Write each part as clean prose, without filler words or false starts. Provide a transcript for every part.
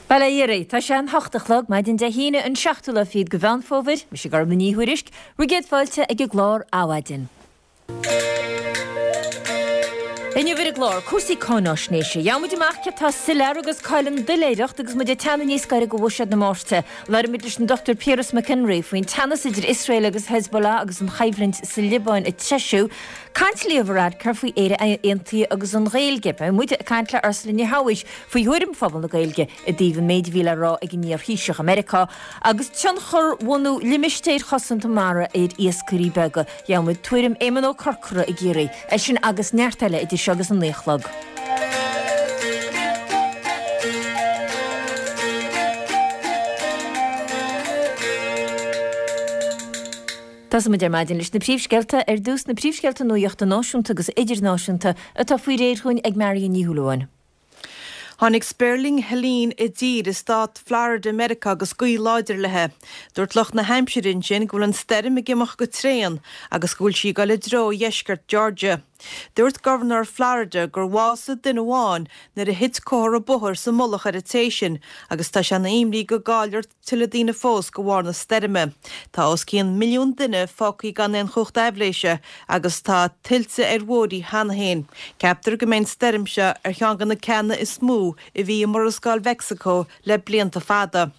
Bala Yeri, tá sé an hochtachlog maid in de híine an seachtúla fiad go bheanfóvid, me sé gar maníhuiirisk, rigéad fáilte ag glár áhaidin. Inne vir glár, cuasí cánáisnéise, jamuid amachcha tá sileir agus cailan diléireacht agus mu de tanna níos gaire go bhisiad na mórte, lar midlis an Dr. Piers McHenry faoin tanas idir Israel agus Hezbollah agus an chaimhlint sa Libáin i Tseisiú, caint líomhrad car faoi éire aontaí agus an réilge, ba muide a caintla arslíní hawish faoi thuirim phobal na gailge a díomh méidhíle rá ag níor híiseach America, agus tionchor wonú limistéir chosan tamara éid iascurí bega, jamuid tuirim éman ó corcra i géirí, sin agus neartile idir agus an léchlog. Tás mu maidin leis na príomhsceilta dús na príomhsceilta nuíochta náisiúnta agus idirnáisiúnta atá faoi réirchuin ag Marion Níhuláin. Hannig Sperling Helene i dír is stát Florida America agus gúi láidir lethe. Dúirt loch na Hampshirein sin gúil an sterim i gimach go tréan agus gúil sí go le dro Iescart, Georgia. Dúirt Governor Florida gur bhása duine bháin nar a hit cóir a buthir sa mullach ar a téisisin agus tá se na imlí go gáilir til a dtíine fós go bhhar na sterime. Tá os cían milliún duine fácaí gan éon chucht eibléise agus tá tiltte ar bhórí hanahéin. Ceaptar go mbeidh sterimse ar cheangan na ceanna is smú i bhí mar a Scoil Mexico le blianta fada.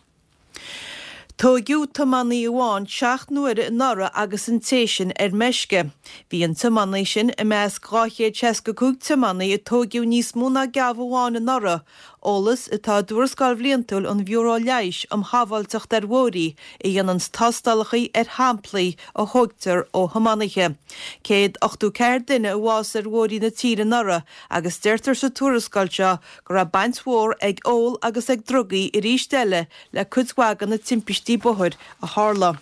Tógiú tamannaí amháin 7 nuaire in nara agus an téisisin ar meisce. Bhí an tamannaí sin i meas 365 tamannaí i tógiú níos mú ná geamh amháin in nara. Ólas atá dúir Scoil Bliantúil an bhiúrá leiis am habalteach ar bhórí i dhéanann tástálachaí ar hamplaí ó thugtar ó Thomannaiche. Céad 8 duine bhás ar bhórí na tíre nara agus deirtar sa túrascailte gur a baint mhór ag ól agus ag drugaí i rís deile le cuidhhagan na timpistí buthir a Harla.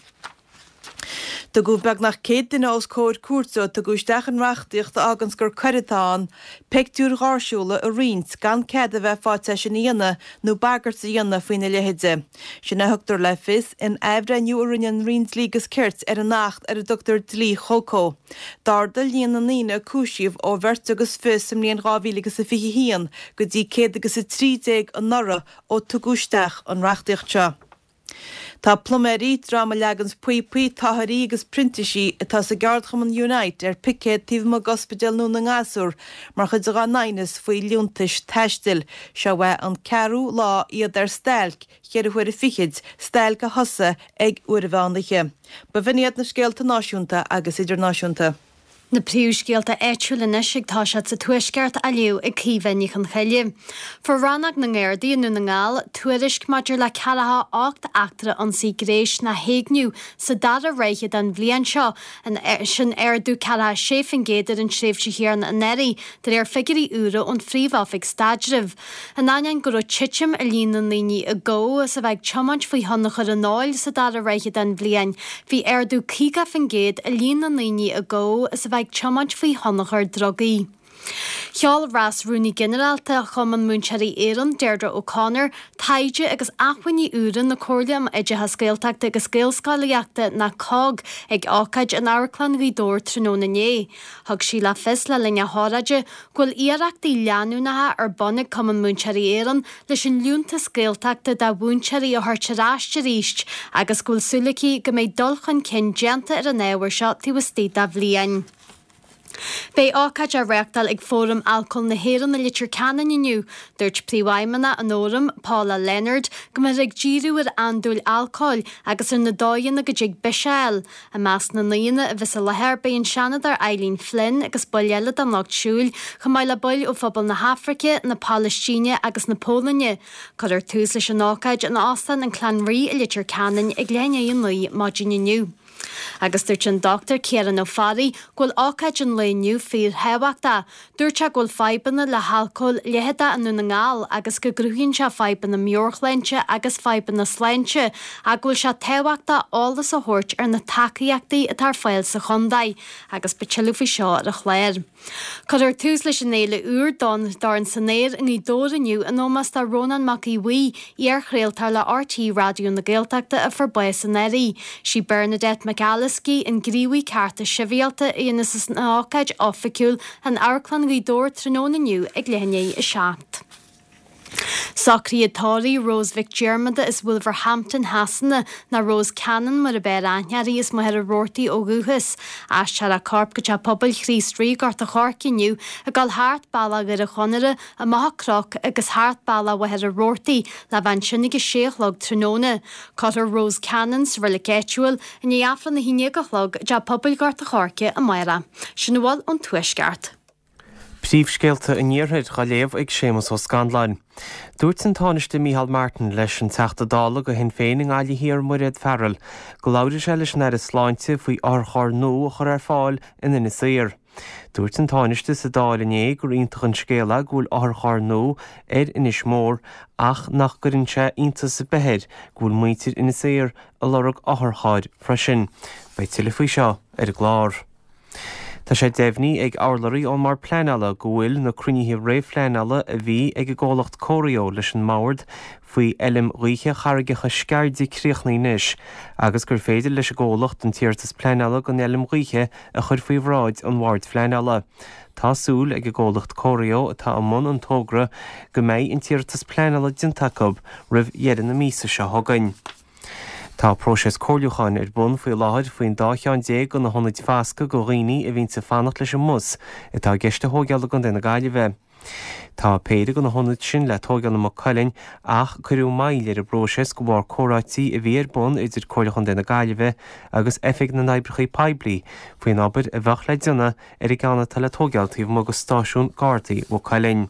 Tá go beag nach 100 duine os cóir cuartsa tá gúisteach an reachtaíocht agans gur chuiretáin peictiúr ghairsúla a riint gan cead a bheith fáte sin íana nó bagart a dhéanana faoine lehéide. Sin a thugtar le fis in eibhreiniú an riint lígus cirt ar an nacht ar a Dr. Dlí Cholcó. Darda líana nína cúisiomh ó bhirt agus fis sem líon 2020 go dtí 130 an nara ó tú gúisteach an reachtaíocht. Tá pluméí drama legans puí tatharí agus printisí atá sa Gardchaman Unite ar picéad tíh má gospedal nó na ngasúr mar chud a náinas faoi liúntais teistil se bheith an cearú lá iad ar stelc chear a chuir a fichiid stelc a hosa ag uair a bhánaiche. Ba bhiniad na scéalta náisiúnta agus idirnáisiúnta. Na príomhscéalta éitiúla ag tá se sa tuaisceart a liú ag cíhhainnig an chaile. For rannach na ggéirdaí nó na ngáil, tuairisc maidir le cealatha 8 actra an sí gréis na héagniú sa dada réiche den bblion seo an sin dú cealatha séfingéidir an sréimhse chéarn an éirí dar ar figurí úra ón phríomháfik stadrih. An ainean gur tiitim a líon na líní a ggó sa bheith teamaint faoi honnach ar an náil sa dada réiche den bblion. Bhí dú cíga fingéid a líon na líní a ggó sa bheith teamaint faoi honnachar drogaí. Cheall ras rúni generalta chuman múnseirí éan Deirdre O'Connor taide agus achhainní úran na cóirliam ide ha scéalteachta agus scéalscálaíochta na cog ag ácaid an áirclan ghídóir tróna né. Thug sí le fis le linne háraide ghfuil iarachtaí leanúnathe ar bonnig chuman múnseirí éan leis an lúnta scéalteachta de bhúnseirí ó thuirteráiste ríist agus ghfuil súlaí go méid dulchan cin déanta ar an éhar seo tíhastí a bhliain. Bei ácaid a reachtal ag fórum alcohol na héan na litir canan inniu, dúirt príomhaimena an óram Paula Leonard go mar ag díú ar andúil alcohol agus ar na dáin a go dig biseil. A meas na líana a bheits a lehéir be an seanadar Eileen Flynn agus boileile an nachtsúil chu mai le boil ó phobal na Hafrice, na Palestíne agus na Pólanne. Cad ar tús leis an ácaid an ástan an Clanrí a litir canan ag léanaíon luí máidin inniu. Agus dúirt an Dr. Ciaran O'Farry ghfuil ácaid an léniu fír heabhachta. Dúirt a ghfuil feibanna le halcóil leheada an na ngáil agus go grúhíonn se feiban na miorchleinte agus feiban na sleinte a ghfuil se tehabhachta álas a thuirt ar na tacaíochtaí a tar fáil sa chundaid agus betilú fao seo ar a chléir. Cad ar tús leis an éile úr don dar an sannéir in í dóraniu an ómas tá Ronan McEwee ar chréaltar le RT radio na Gaeltachta a forbáis san éirí. Sí Bernadette McAlliskey in gríomhaí carta sibhialta aonas is na ácaid oficiúil an airclan ghídóir tróna nniu ag léhanné i seacht. Sacríatáí Rose McDermott is Wolverhampton Hassanna na Rose Cannon mar a bear anhearí is mo a rortaí ó guchas. As se a corp go te pobl chrístrí gart a chorciniu a gal háart balla gur a chonere a maha croc agus háart balla wa a rortaí le van sinnig a séchlog tróna. Cotar Rose Cannons religatual in í afran na híine gachlog ja pobl gart a chorce a maira. Sinnwal an tuisgart. Príomhscéalta in níorthaid go léamh ag Séamus ó Scandláin. Dúirt an tánaiste Mícheál Martin leis an teachta dála go hen féin an gáilí hir muiread fearil, go labhraigh sé leis ar is sláinte faoi orchar nó a chur ar fáil in ina saoir. Dúirt an tánaiste sa dáil inné gur iontach an scéala gúil orchar nó inis mór ach nach gurinn sé iontas sa behead gúil muointir ina saoir a lorug orchaid freisin, bei tuile faoi seo ar a glár. Tá sé déimhní ag álaí ó mar pleanala go bhfuil na crunithe réamh pleanala a bhí ag ggólacht cóireó leis an mabhard faoi elim ríthe charaigecha sceardí críochnaí níos, agus gur féidir leis a ggólacht an tíortas pleanala go elim ríthe a chur faoi bhráid an mhard pleanala. Tásúil ag ggólacht cóireó atá am món an tógra go méid an tíortas pleanala dintacob rih dhéan na mísa se thugainn. Tá próses cóirliúcháin bun faoi láthir faoin 2 go na honnaid feasca go rií a bhín sa fannacht leis an mus i tá geiste thógeala go déna gaiile bheith. Tá péide go na honnaid sin le tógeala mo coilinn ach chuú maiile ar a próses go bhar córátíí a bhí bun idir cóirlichan déna gaiile bheith agus effeig na naibrechaí peblií faoin ábir a bheith le duna ar i gceanna tal le tógealtaíh mo go stáisiún gáirtaí ó coilinn.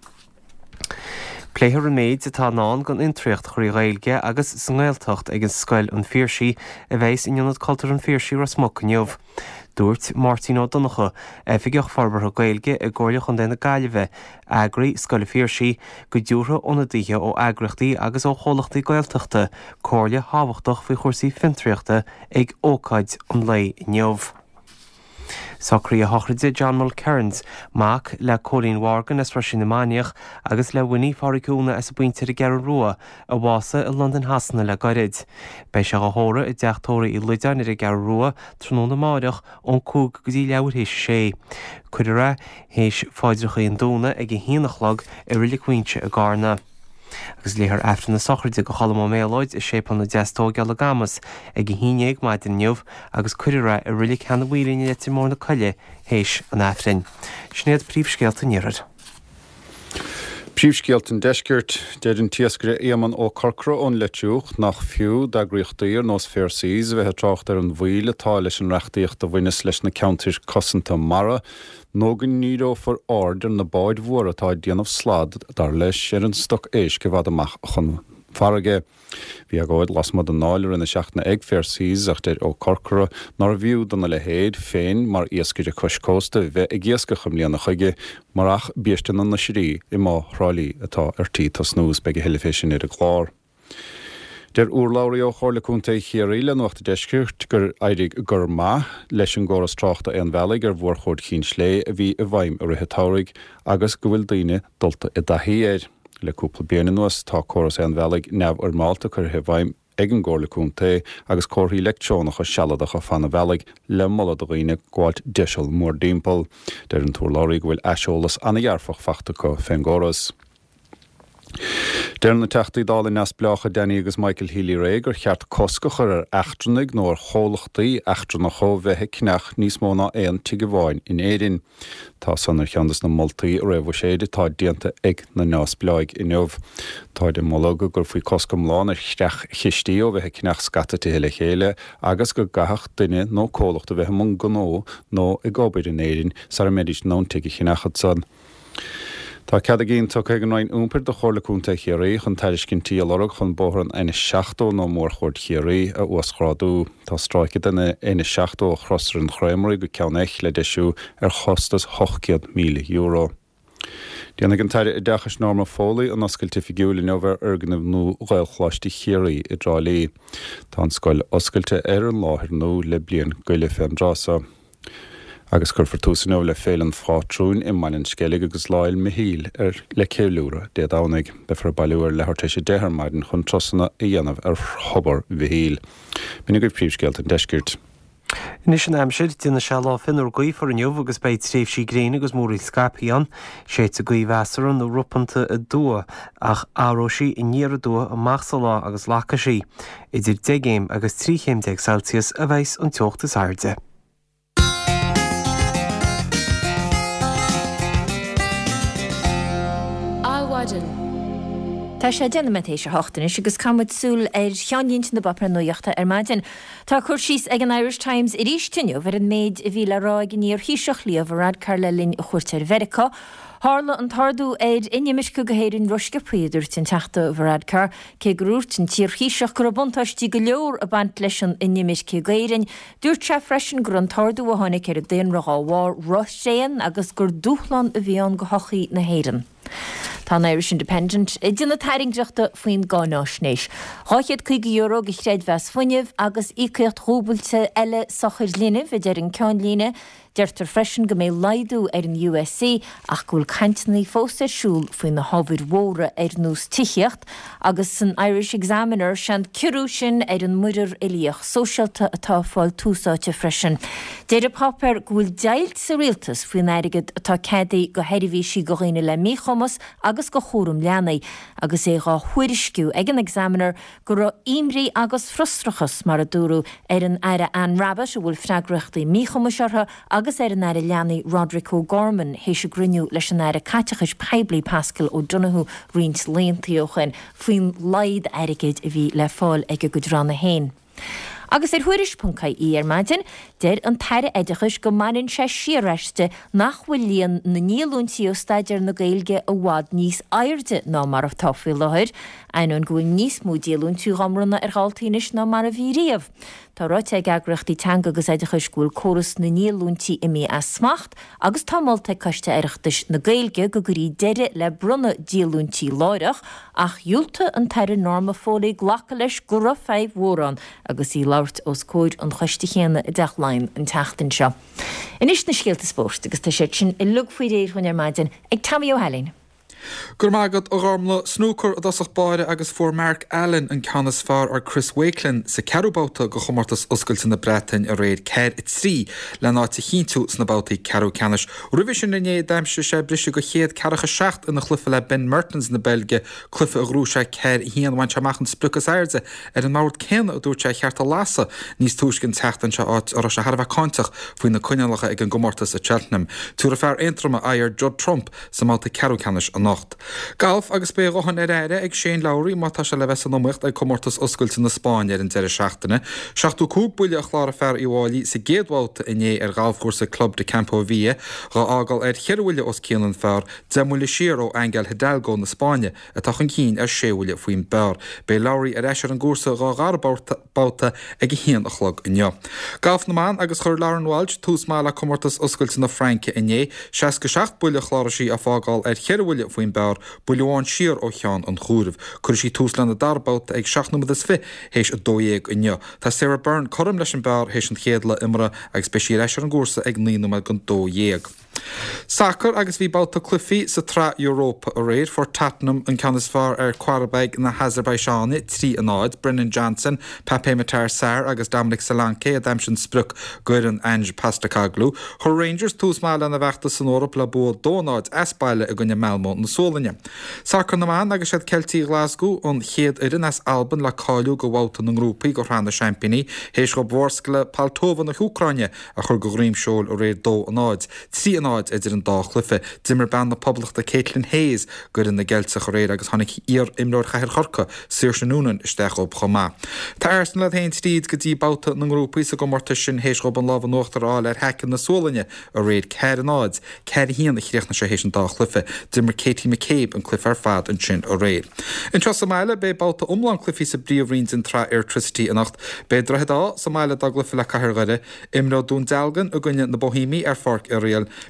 Pléithir an méid atá ná gan intríocht chuirí réilge agus san ghilteacht ag an scoil an fíorsí a bheits inionad cultúr an fíorsí ras mocaniuh. Dúirt Martin O'Donoghue effigeoch farbartha gailge a ggóirleach an déna gaiileh agraí scoil fíorsí go dúrtha ónadaithe ó agrachtaí agus ó cholachtaí gailteachta cóirle hábhachtach faoi chursaí fintriachta ag ócaid an lei neamh. Sacrí a hochraide John Mulcairns mac le Colleen Wargan as freisin na Máineach agus le Winnie Faricúna as a buinte a Gear Rua a bhása a London Hassanna le gairid. Bei se go hóra i deachtóra i Luidean ar a Gear Rua tróna na Máireach ón cúg go dtí leabhar hééis sé. Cuidir hééis fáidircha an dúna ag a híanachlag i riile cuinte a Garna. Agus léthar eftir na sochraide go chalam méóid is sépan na deastógeala gamas ag a híineag maid in neamh agus cuidir a riile cheanna bhílíine le mór na coile hééis an efrin. Snéad príomhscéalta níorad. Príomhscéalta deiscirt déir an tiascaire éaman ó corcra ón leitiúch nach fiú d'agraíochtaíir nós férsís bheit trocht ar an bhíle tá leis an reachtaíocht a bhaine leis na countir cosanta mara nó go níró for order na báid mhuar atá déanamh slád dar leis ar an stoc éis go bhfad amach chun farige. Bhí a gáid lasmad an náilir ina seachna ag férsís ach déir ó corcra nar bhíú donna le héad féin mar iascaide coscósta bheith ag iasca chumlíanana chuige mar ach bíastan na sirí I má thrálaí atá ar tí tá snús beag a heiliféisin ar a glár. Der úrláirí ó chorlaúnta chéiríle nuachta deiscirt gur éirig gur má leis an ggóras tráchta an bheala gur bhór chód chin slé a bhí a bhaim ar ritháraigh agus go bhfuil daoine dulta I dathíéir. Le cúpla bliana nuas tá choras an bhealaigh neamh ar máilta chur bhaim ag an ggólaúnta agus cóirí leicteónacha sealadacha fanna bhealaigh le molla do riine gháilt deisiil mór dímpel. Der an túrláirí go bhfuil eisiolalas anna dhearfach fachta go féin ggóras. Déir na teachtaí dála neas bleacha Danny agus Michael Healy Ray gur cheart cosca chur ar eachtranig nó ar chólachtaí eachtranacha bheitthe cneach níos mó ná éon tuige bháin in éidirn. Tá sanar cheandas na moltaí a raibh séide tá dianta ag na neas bleaig in neamh. Tá de mólaga gur faoi cosca mláán ar chreach chiistí ó bheitthe cneach scata heile chéile agus go gathach duine nó cólachta bheitthe mún gnó nó I gabbaid in éidirn sa méidir nó tuige chinachad san. Tá cead a gén tu ag an ráin úmper do chorlaúnta chéirí chun tairiscinntíí a lorug chun bóthar an ina seachtó nó mór chóir chéirí a uasráú. Tá stráice duna ina seachtó a chrosar an chréimirí go ceannéich le deisiú ar chostas 800 míle euro. Déanana an taire I dechas norma fólaí an oscailte figiúla neomhar arganmh nó ghailchláistí chéirí I drálaí. Tá an scoil oscailte ar an láthir nó le blion goile féin drása. Agus gur fortúsanó le félan fátrún I mainin scéalaigh agus láil mihíl ar le céilúra dé dánaigh be far bailúir le hartéise déthar maidin chun trosanna I dhéanamh ar chobar mhíl. Bhínig go príomhscéalta deiscirt. Nis an amsir duna se lá finnar gaí for an jomh agus beit tréh sí gréine agus mórí scapiíon, sé a gaí wearan nó ruppanta a dua ach áróí i níar a dua a machsa lá agus lacha sí, idir 10 agus 3 Celsius a bheits an teochttas airde. Tá sé déanaméis hotain agus cumid cheanlínt na bapra nuochta maidin. Tá chuir síos ag an Irish Times i rístinne bhar an méid a bhíle ráig níor híiseach líomh rad Carlelín a chuirteir Verica. Hála an tardú éid inimiscu go héidirn ruisce príidir tin teachta bhradcar, cé grúirt an tír híiseach go buntáistí go leor a bant leis an inimisci gairin, dúr tre freisin gur an tardú a tháinig ar a déon raáhhar Roséan agus gur dúchlan a bhíán go hochaí na héiran. Tá Irish Independent i duna tairingreachta faoin gánáisnéis. Cháiad €5 go chréid bheas funineh agus íchéocht rúbailte eile sochir línineh i d deir an ceán líine, deirtar freisin go mé laidú ar an USC ach gúil cantaí fóstarsúl faoin na hábhir mhóra ar nús tiíocht agus san Irish Examiner sean cirú sin ar an muidir ilíoch sóisialta atá fáil túsáte freisin. Déir a papar gúil deilt sa rialtas faoin airigid atá cedaí go heidirhí sí go réine le míchomas agus go chórum leanaí agus é gá chuirisciú ag an Examiner go ra imrí agus frustrachas mar a dúrú ar an aire an rabas a bhfuil freagrachtaí míchomasartha agus ar an aire leanaí Roderick O'Gorman hééis se griniú leis an aire caitechas Peibli Pascal ó Donoghue rins léontaíochan faoin laid airigid a bhí le fáil ag go dranna héin. Agus thuirispuncaí ar maidin, déir an taire éidechas go marin sé sireiste nach bhfuil líon na nílúntaí ó staidir na gailge a bhád níos airde ná mar a tofií leir, ainon gúil níos mú díalún tú gamranna ar gáiltíis ná mar a bhí riamh. Tá ráte ag agrachtaí teanga agus éidechas gúil choras na nílúntaí imi a smacht agus támálta coiste aireachtas na gailge go gurí deire le brunna díalúntaí láireach ach dúlta an taire norma fólaí ghlacha leis go ra féh mhórán agus í láirt os cóid an chuiste chéanna i d deachláim an teachtain seo. Inis na scéalta spórt agus tá sé sin i lug faoi réir chuin ar maidin ag Tammy O'Hallein. Gur mágad ó rámla snúcur a dasach báire agus for Mark Allen an canas fear ar Chris Wakelin sa cearbáta go chomartas oscailte na Bretain a réad ceir i trí le náte chinú sna bátaí ceú canis. Rivision inné daimse sé brise go chéad cearacha 6 in na chlufa le Ben Mertens na Belge clufa a grúse ceir híanhaint semachchan spluchas airde ar an máirt céanna a dúirte cheartta lasa níos túiscin teachtan se áit ar se Harbh cáintach faoin na cuinealacha ag an gomartas a Cheltenham. Túra fear eintrama air Judd Trump sa máta ceú canis an Galf agus bé rohan ar éire ag Shane Lowry mátá se le bheits an nómucht ag comórtas oscailte na Spáin ar an deire seachtainna. 62 buile a chlára fear i bháilí sa géadháilta inné ar galfhúrsa Club de Campo Via gá ágal ar cheirhúile os céanan fear demúla siar ó Angel Hidalgo na Spáine a tachan cín ar séhúile faoin bear. Bé Lowry ar eisiar an gúrsa gá garbáta ag hían a chlog inneo. Galf na man agus chur Lauren Walsh tús mála comórtas oscailte na Franke inné 67 buile a chlára sí a fágáil ar cheirhúile faoin bear buleáin siar ó cheán an chúrih, chuir sí túslan a darbát ag 6 hééis a 2 inneo. Tá Sarah Byrne chom leis an bear hééis an chéadla imra agus speisií eisiar an gúrsa ag 9 gon 2. Sacr agus bhí báta clufií sa tra Europa a réir for Tottenham an canas fear ar Quarterbaig na Azerbaijáni 3 anáid, Brennan Johnson, Pepe Matar Sarr agus Dominic Solanke a daimsin spruc Guireann Ange Postecoglou. Chur Rangers tús mála na bhechta san Eorop le bua dónáid espáile a gunne Melmont na Sólanne. Sacr na man agus siad Celtí Glasgow an chéad irin as Alban le cáiliú go bhálta na grúpaí go ranna Championí, hééis go bhórscile Paltova na Ucraine a chur go réimseol a réir 2 anáid. 3 anáid idir an dáchlufe, dimmer ban na poblachta Caitlin Hayes gur in na geldsa choréir agus hannig ír imlóir chair chorca suir sin núnan isteach op chomá. Tá airstan le hain stíd go dtí báta na grúpaí sa go marta sin hééis go an lábh nóachtar áil ar hecin na Sólanne a réad ceir anáid, ceir hían na chríochna sé hééis an dáchlufe, dimmer Katie McCabe an cliff ar fad an sin a réad. In tros Somáile bé báta umlan clifí sa bríomhríns in tra electricity a nacht, bé drahedá Somáile daglufe le cairgade, imrá dún delgan a gunne na Bohímí ar farc a réal,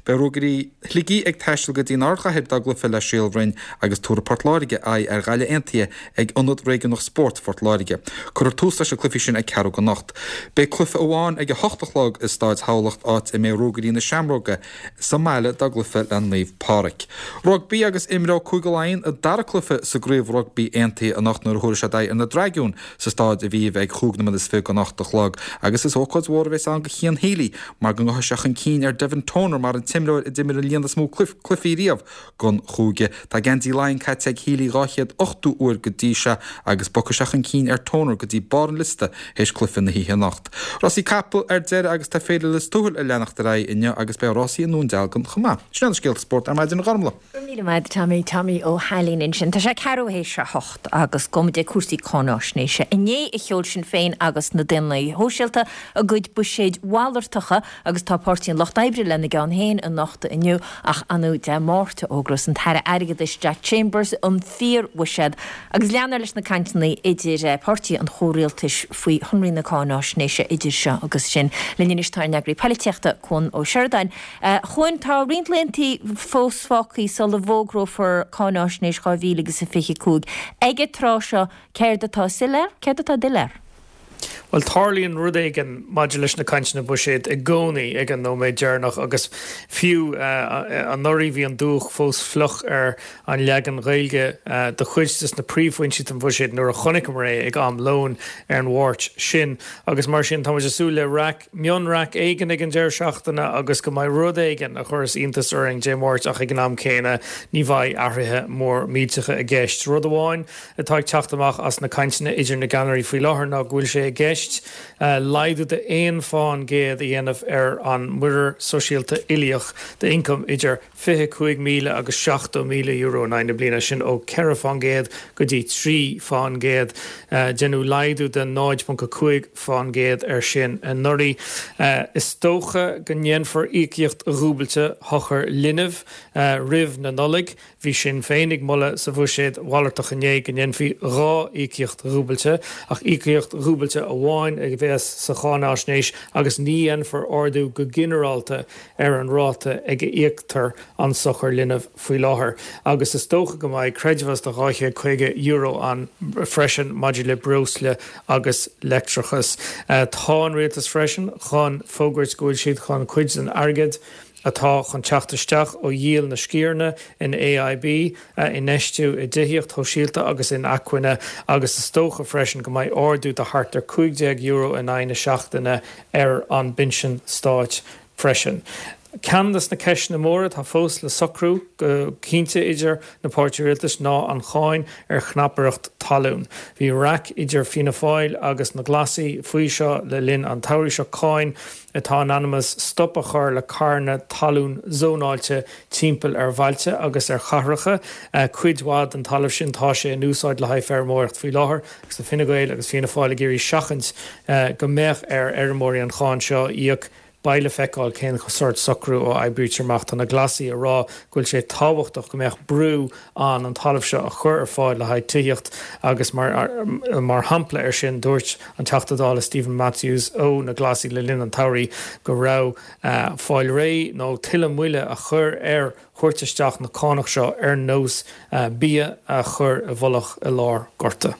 be rugarí ligí ag teistil go dtí nácha heb daglafa le síalbhrain agus túra portláige ar gaile antia ag anad réige nach sport fortláige. Chur tústa se clufi sin ag ceú go nacht. Be clufa amháin ag 8 is stáid hálacht áit I mé rugarí na seamróga sa meile daglafa le naomh páric. Rugby agus imrá cúgaláin a dar clufa sa gréibh rugby antia a nacht nuair thuair se d ar na dragiún sa stáid a bhíh ag chúgnam is fé go nachtach agus is ócáid mhórvéis an go chéan hélí mar go seach an cín ar Devon Toner mar an timráid I dimir a líon smó clufií riamh gon chúge Tá gentí lein cait ag hélí ráchiad 8 uair go díise agus bocha seach an cín ar Toner go dtí bar an liste héis clufin na híthe nacht. Rossí capel ar deire agus tá féidir lis túil a lenacht ra inne agus be Rossí an nún dealgan chumá. Sna scéal sport ar maidin garmla. Ní maid Tommy ó Halín sin Tá sé ceú hééis se hocht agus gomide cuasí conáisnéise. Iné I cheol sin féin agus na duine hóisiilta a gcuid bu séad bhálartacha agus tá páirtíon locht ebre lena gan héin an nachta inniu ach anú de mórta ógras an teire aigeis Jack Chambers an fír wisead agus leanar leis na cantaí idir páirtí an chóréaltais faoi thunraí na conáisnéise idir seo agus sin leníistáir neagraí peiliteachta chun ó Seirdain. Chuin tá rionlentí fósfácaí sa le bhógró for conáisnéis gáhílagus sa fiche cúg. Ige trá seo céir atá siléir, céir atá diléir. Well Tarlíonn rud éigen maidir na caintena buisiad I gcónaí ag an nó méid dearnach agus fiú an nóirí bhí an dúch fós fluch ar an legan réilge de chuidstas na príomhhaintí an buisiad nuair a chonig ré ag am lón ar an bhhairt sin agus mar sin tá súla mionrac éigen ag an deir seachtainna agus go mai rud éigen a churas iontas ar an démórt ach ag an am céine ní bhaid ahrithe mór míteacha a gceist. Rud amháin atá teachtamach as na caintena idir na ganarí faoi láthair ná gúil sé a gceist. Leidú de éon fáin géad a dhéanamh ar an muir sosiálta ilíoch de income idir 25 míle agus 60 míle euro 9 bliana sin ó ceithre fáin géad go dtí 3 fáin géad genú leidú de 9.5 fáin géad ar sin an nuirí. Is tócha go ndéanfar íocht rúbailte hochar linmh rih na nolig hí sin féinnig molle sa bhuiséad bhálartach inné go ndéanfaí rá íocht rúbailte ach íocht rúbailte bháin ag bheas sa chánáisnéis agus níon for ordú go generalta ar an ráta ag íochttar an sochar linmh faoi láthair. Agus is tócha go mbeidh creidmhas de ráithe 50 euro an freisin module brosle agus lectrachas. Tá an réaltas freisin chun fógairt gúil siad chun cuid an airgid atá chun teachtaisteach ó díal na scíorna in AIB in neistú I dtithaíocht thoisialta agus in acuine agus is tócha freisin go mbeidh ordú de hartar 50 euro in aine seachtainna ar an binsin stáit freisin. Candas na ceis na móra tá fós le socrú go cínte idir na páirtíoireachtas ná an cháin ar chnappaireacht talún. Bhí rac idir Fianna Fáil agus na glasaí faoi seo le linn an tairí seo cáin atá anonymous stop a chur le carna talún zónáilte timpeall ar bhailte agus ar chahracha cuidhád an talamh sin tá sé an úsáid le haidh fearmóireacht faoi láthair agus na Fine Gael agus Fianna Fáil géirí seachant go méach ar mórí an cháin seo íoc baile feicáil cén sort socrú ó ebriútearmach na glasaí a rá gúil sé táhachtach go méach brú an talamh seo a chur ar fáil le haid tuíocht agus mar hampla ar sin dúirt an teachtadála Stephen Matthews ó na glasaí le linn an tairí go rá fáil ré nó tuile muile a chur ar chuirteisteach na cánach seo ar nós bí a chur a bholach a lár gorta.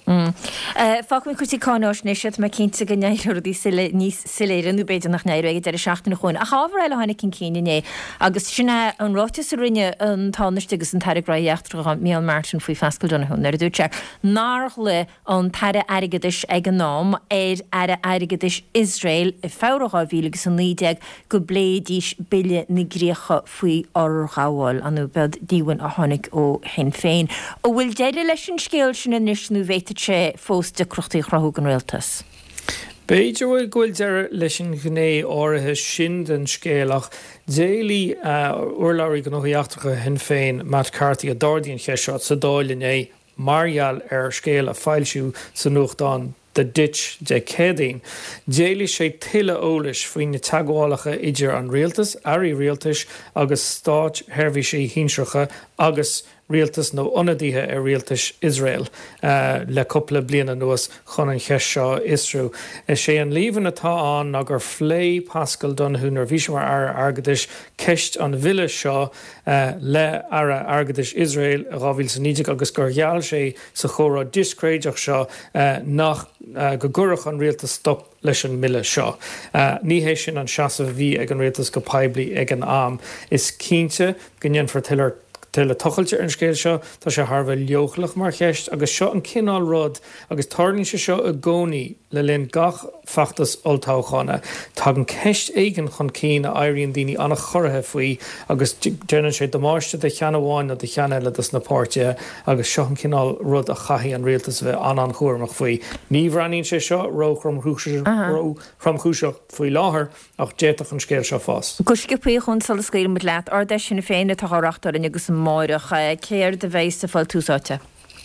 Fácmid chutí cánáisnéisiad me cinnta go neirúí níos siléiranú beidir nach neirige ar seachtainna chuin. A chábhar eile hána cin cíine agus sinna an rátas a rinne an táneiste agus an teiregraíochttra Mian Martin faoi fescail donna hún ar dúte. Nár le an teire aigeis ag an nám ar aigeis Israel I fáraá bhílagus an lídeag go bléadís bille na gríocha faoi orgháil anú bed díhain a tháinig ó hen féin. Ó bhfuil deidir leis an scéal sin inis nó bhéite sé fós de cruchtaí chrathú an réaltas. Beidir bhfuil gúil deire leis an gné áirithe sin den scéalach déalaí urlairí go nóíachtacha hen féin Matt Carthy a Dardaíon cheisio sa dáilin é margheall ar scéal a fáilsiú san nuachtáin the ditch de cédaín. Déalaí sé tuile eolais faoin na teaghálacha idir an rialtas, airí rialtais agus stáit herbhí sé hínsreacha agus rialtas nó onadíthe ar rialtas Israel le coppla bliana nuas chun an cheis seo Isrú. Sé an líomhan atá an a gur phlé Pascal Donahue ar bhí mar agadis ceist an bhile seo le ara agadis Israel a rábhíil san níide agus gur gheall sé sa chórá discréideach seo nach go gurach an rialtas stop leis an mille seo. Ní hééis sin an seasa bhí ag an rialtas go paibli ag an am. Is cínte gannn for Tile tochailte ar an scéil seo tá sé thbh leochlach mar cheist agus seo an cinál rud agus tarlíonn sé seo a gcónaí le linn gach feachtas oltáchána. Tá an ceist éigen chun cín a éiríonn daoine anna chorathe faoi agus déanann sé domáiste de cheanháin a de cheanile na páirte agus seo an cinál rud a chaithí an rialtas bheith an chuirmach faoi. Ní bhraíonn sé seo ró chum chúiseach faoi láthair ach déach an scéil seo fás. Cos go puo chun sal scéil mu leat ar de sinna féinna táthreachtar in agus máireach céir de bhééis sa fáil túsáte.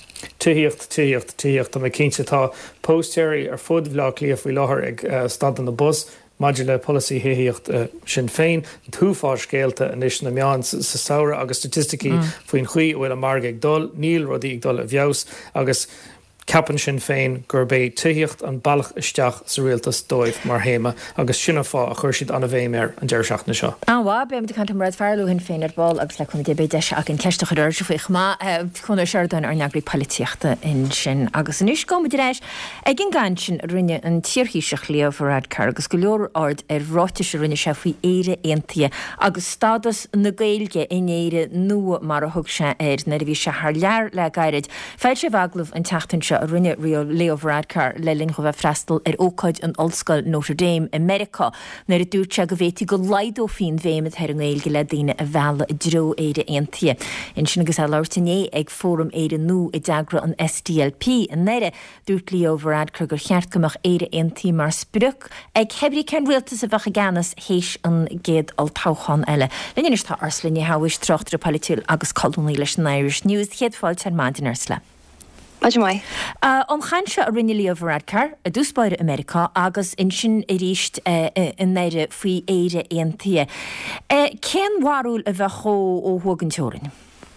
Tíocht a mé cinnte tá postéirí ar fud bhleach líomh faoi láthair ag stad an na bus, maidir le policy héíocht sin féin, túfáir scéalta inis na meán sa saora agus statisticí faoin chuí bhfuil a mar ag dul, níl rodí ag dul a bheos agus capan sin féin gur bé tuíocht an bailach isteach sa rialtas dóibh mar héime agus sinna fá a chuir siad anna bhéimir an deir seachna seo. Anhá be de chu marad fearlúhin féin ar ball agus le chun dé bé deise ag an ceisteach chuir se faoich má chun seirdain ar neagraí políochta in sin agus an iscó mu rééis ag gin gan sin rinne an tíorhíiseach leomhrád car agus go leor ard ar ráte se rinne se faoi éire aontaí agus stadas na gailge in éire nua mar a thug se air na bhí se th lear le gairid. Feil sé bhaglah an teachtain se a rinne rio leomhradcar le linn go bheith freistal ar ócáid an Ollscoil Notre Dame America nar a dúirte go bhéti go laidó fin bhéimiid ar an éilge le daine a bhela i dro éire aontaí. In sin agus a láirtané ag fórum éire nó i deagra an SDLP an neire dúirt leomhradcar gur cheart gomach éire aontaí mar spruch ag hebrí cen rialtas a bhecha ganas héis an géad altáchan eile. Linne is tá arslinne hais trochtar a politíil agus colúnaí leis an Irish News chéadfáil ar máin arsla. Mai. An chainse a rinne leomhradcar a dúspáire America agus in sin i ríist in neire faoi éire aontaí. Cén warúil a bheith cho ó thugan teorin?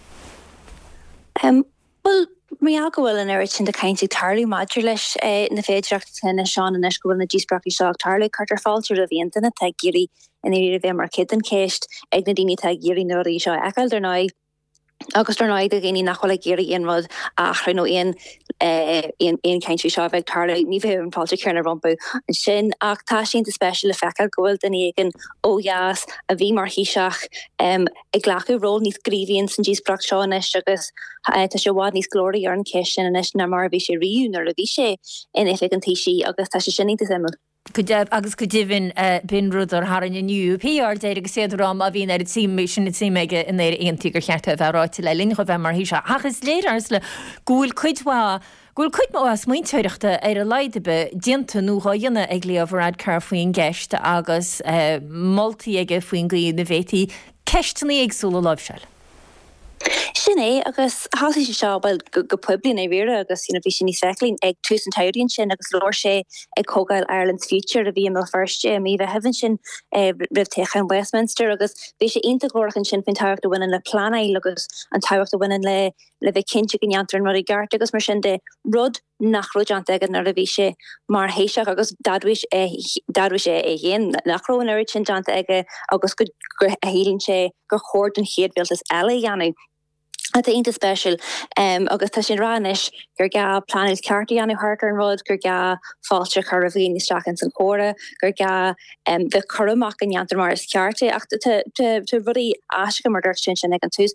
Well, mé gohfuil an airt sin de caiintí tarlaí maidir leis na féidireachta na seán an iscoil na díospraí seach tarlaí cartar fáiltear a bhíonanta na teagéirí in éidir bheith mar kid an céist ag na daoine teagéirí nóirí seo eáil ar náid agus tar náid a géine nachhfuil géirí on rud achra nó on caiintí seo bheith tarlaí ní bheith an fáilte cearna rompu an sin ach tá sin de special le fecha gohfuil den éigen óheas a bhí mar híiseach ag ghlachu ról níos gríomhíonn san díospraach seo inis agus tá sé bhád níos glóirí ar an ceis sin inis na mar bhí sé riún ar a bhí sé in éfik an tíisi agus tá sé sinní imime. agus go divin bin rud ar haar an nniu PR déir agus séadrám a bhín ar sin tíige in éir aontígur cheartta bheithráte le linn go bheith mar híise. Achas léirs le gúil chuidhá Gúil chuid má as muointeiriachta ar a leidebe dienta nóá dionine ag leomhrád car faoin gceist agus moltaí aige faoin gaí na bhétaí ceistena agsúla lábhseil. Sin é agus hasí se seo go publin é rire agus bhí sin ní felín ag tú an tairíonn sin agus leir sé ag Cogail Ireland's Future a bhí mé first mí bheith hehann sin ribtecha an Westminster agus bhí sé integlóchan sin fin táhacht a bhainein le planáil agus an táhacht a bhainein le bheith cinnte gneantar an marí gart agus mar sin de rud nach roianta agad nar a bhí sé mar héiseach agus dadhuiis é dhéon nachró an airid sin deanta aige agus go hélinn sé gur chóir an chéadbhealtas eile dheanú. At the special agus tá sin ránis gur ga planil ceartaí anú hartar an rud gur ga fáilte chu a bhíon isteachchan san chóra gur ga bheith choramach an neantar mar is cearta ach tu bhí asca mar sin sin ag an tús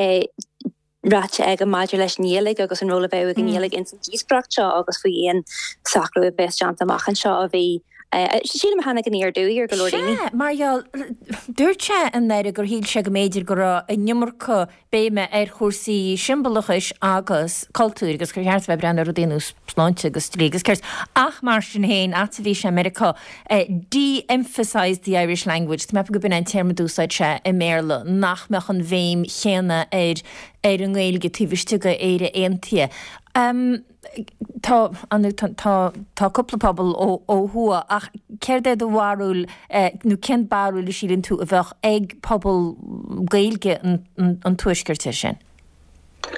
ráte ag an maidir leis nílig agus an róla bheith an nílig in san díospracht seo agus faoi on sacrú best amach an seo a bhí sí hena gan ar dúí ar golóí. Marall dúirte an neire gur híl se go méidir go a nimmarcha béime ar chósaí simballachas agus cultúr agus gur cheart bheith brenn rodéú sláinte agus trígus ceirs ach mar sin héin at bhí sé America de-emphasize the Irish language me go bin an termdúsáid se i méle nach meach an bhéim chéna ar an ghilge tíhiiste go éire aontaí. Tá coppla pobl ó thua ach céir é do bhharúil nó cen barúil le sílann tú a bheith ag pobl gailge an tuisgirte sin.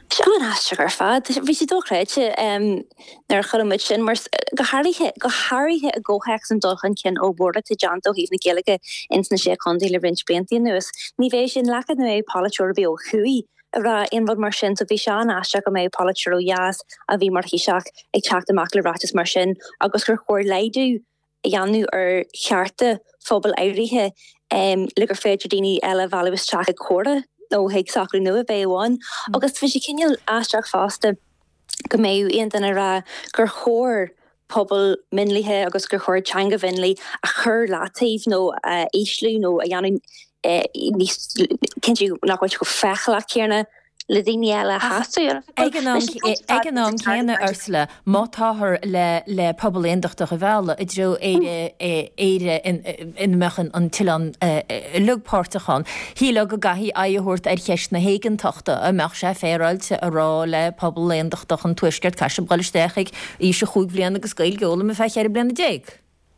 Sean astra fad vi sé doreide nar choid sin mar go harithe a ggóheach an dochan cin óborda te Janto híh na geige insna sé condí le rinch benti nuas. Ní bhééis sin lechad nu Polúir be ó chuí a ra invad mar sin so bhí seán astra go mé Polúir ó jaas a bhí mar hiiseach ag teach amach le ratas mar sin agus gur chóir leidú jaanú chearta fphobal áirithe le gur féidir daoine eile bhis teach a cuara. No heag sacr nu a béháin agus fi sé cinil astraach fásta go méú íon den ra gur chóir pobl minlithe agus gur chóir teanga vinlí a chur látaíh nó éislú nó a dhéanú cinú nachhaid go fechla céarna le daine eile hasú. Ag an ná chéanna arsla mátáthir le pobl éondaachta go bhela i dro éire in mechan an tián lugpáirrtaán. Hí le go gaithí aithúirt ar cheist na hégan tuachta a meach sé féráilte a rá le pobl éondachtach an tuisceart caiise breisteigh í se chuig blianana agus gail geola me feiche ar blianana déig.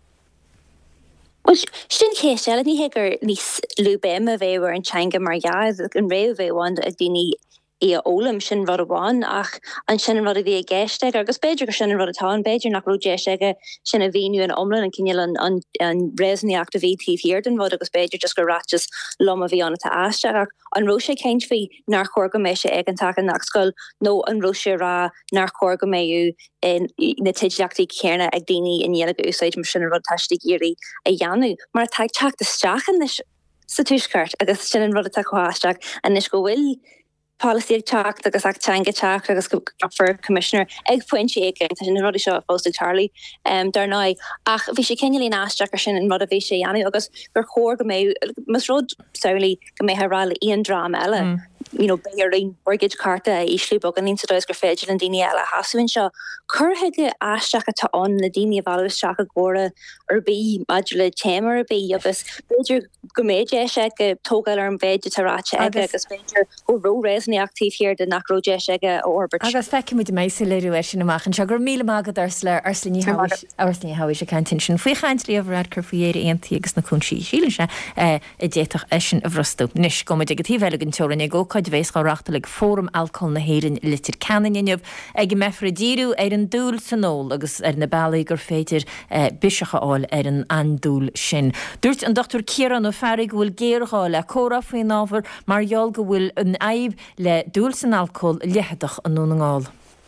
Sin ché se ní hegur níos lubéim a bhéhar an teanga mar jaaz an réhhéháin a daoine ólam sin rud aháin ach an sin rud a bhí gceiste agus beidir go sin rud atá beidir nach rúé aige sin a bhíú an omlan an cinil an résanní activítíh hir den bhd agus beidir just go ratas lom a bhí anna tá aisteach an ro sé céint fhí nach chóir go mééis sé ag an take an nachscoil nó an ro sé rá nach chóir go méú in na tiideachtaí céarna ag daoine in dhéana go úsáid mar sin rud taiiste géirí a dheanú mar teag teach deteachchan sa túisceart agus sin an rud a chuáisteach a is go bhfuil policy ag teach agus ag teanga teach agus go for commissioner ag pointí ag sin rudí seo fósta Charlie dar ná ach bhí sé cinelín aisteach sin an rud a bhí sé dhéanú agus gur chóir go mé mas rud saolaí go mé rála íon drám eile. Being mortgage carta íslú bog an insadóis gur féidir an daine eile hasúin seo churthaige aisteach atá an na daine bhaisteach a ggóra ar bí maidir le téimar a bí agus beidir go méide se go tógáil ar an bhéide taráte aige agus beidir ó róréisna actíh hir den nachróide aige ó orbit. Agus feici mu mééis leú sin amachchan se gur míle mágad arsle arsní haí se cantin sin faoi chaint líomhrad chu faoéir aontaí agus na chunsaí síle se i déach sin a bhrostú. Nis go degatíhheile an teran ag óáid bhééis ráachta le fóm alcohol na héirin litir canineh ag mefradíú ar an dúil sanól agus ar na bailí gur féidir bisecha áil ar an andúil sin. Dúirt an Dr. Ciaran ó Ferrig bhfuil géireá le córa faoin ábhar margheall go bhfuil an aib le dúil san alcohol leheadach an nónaáil.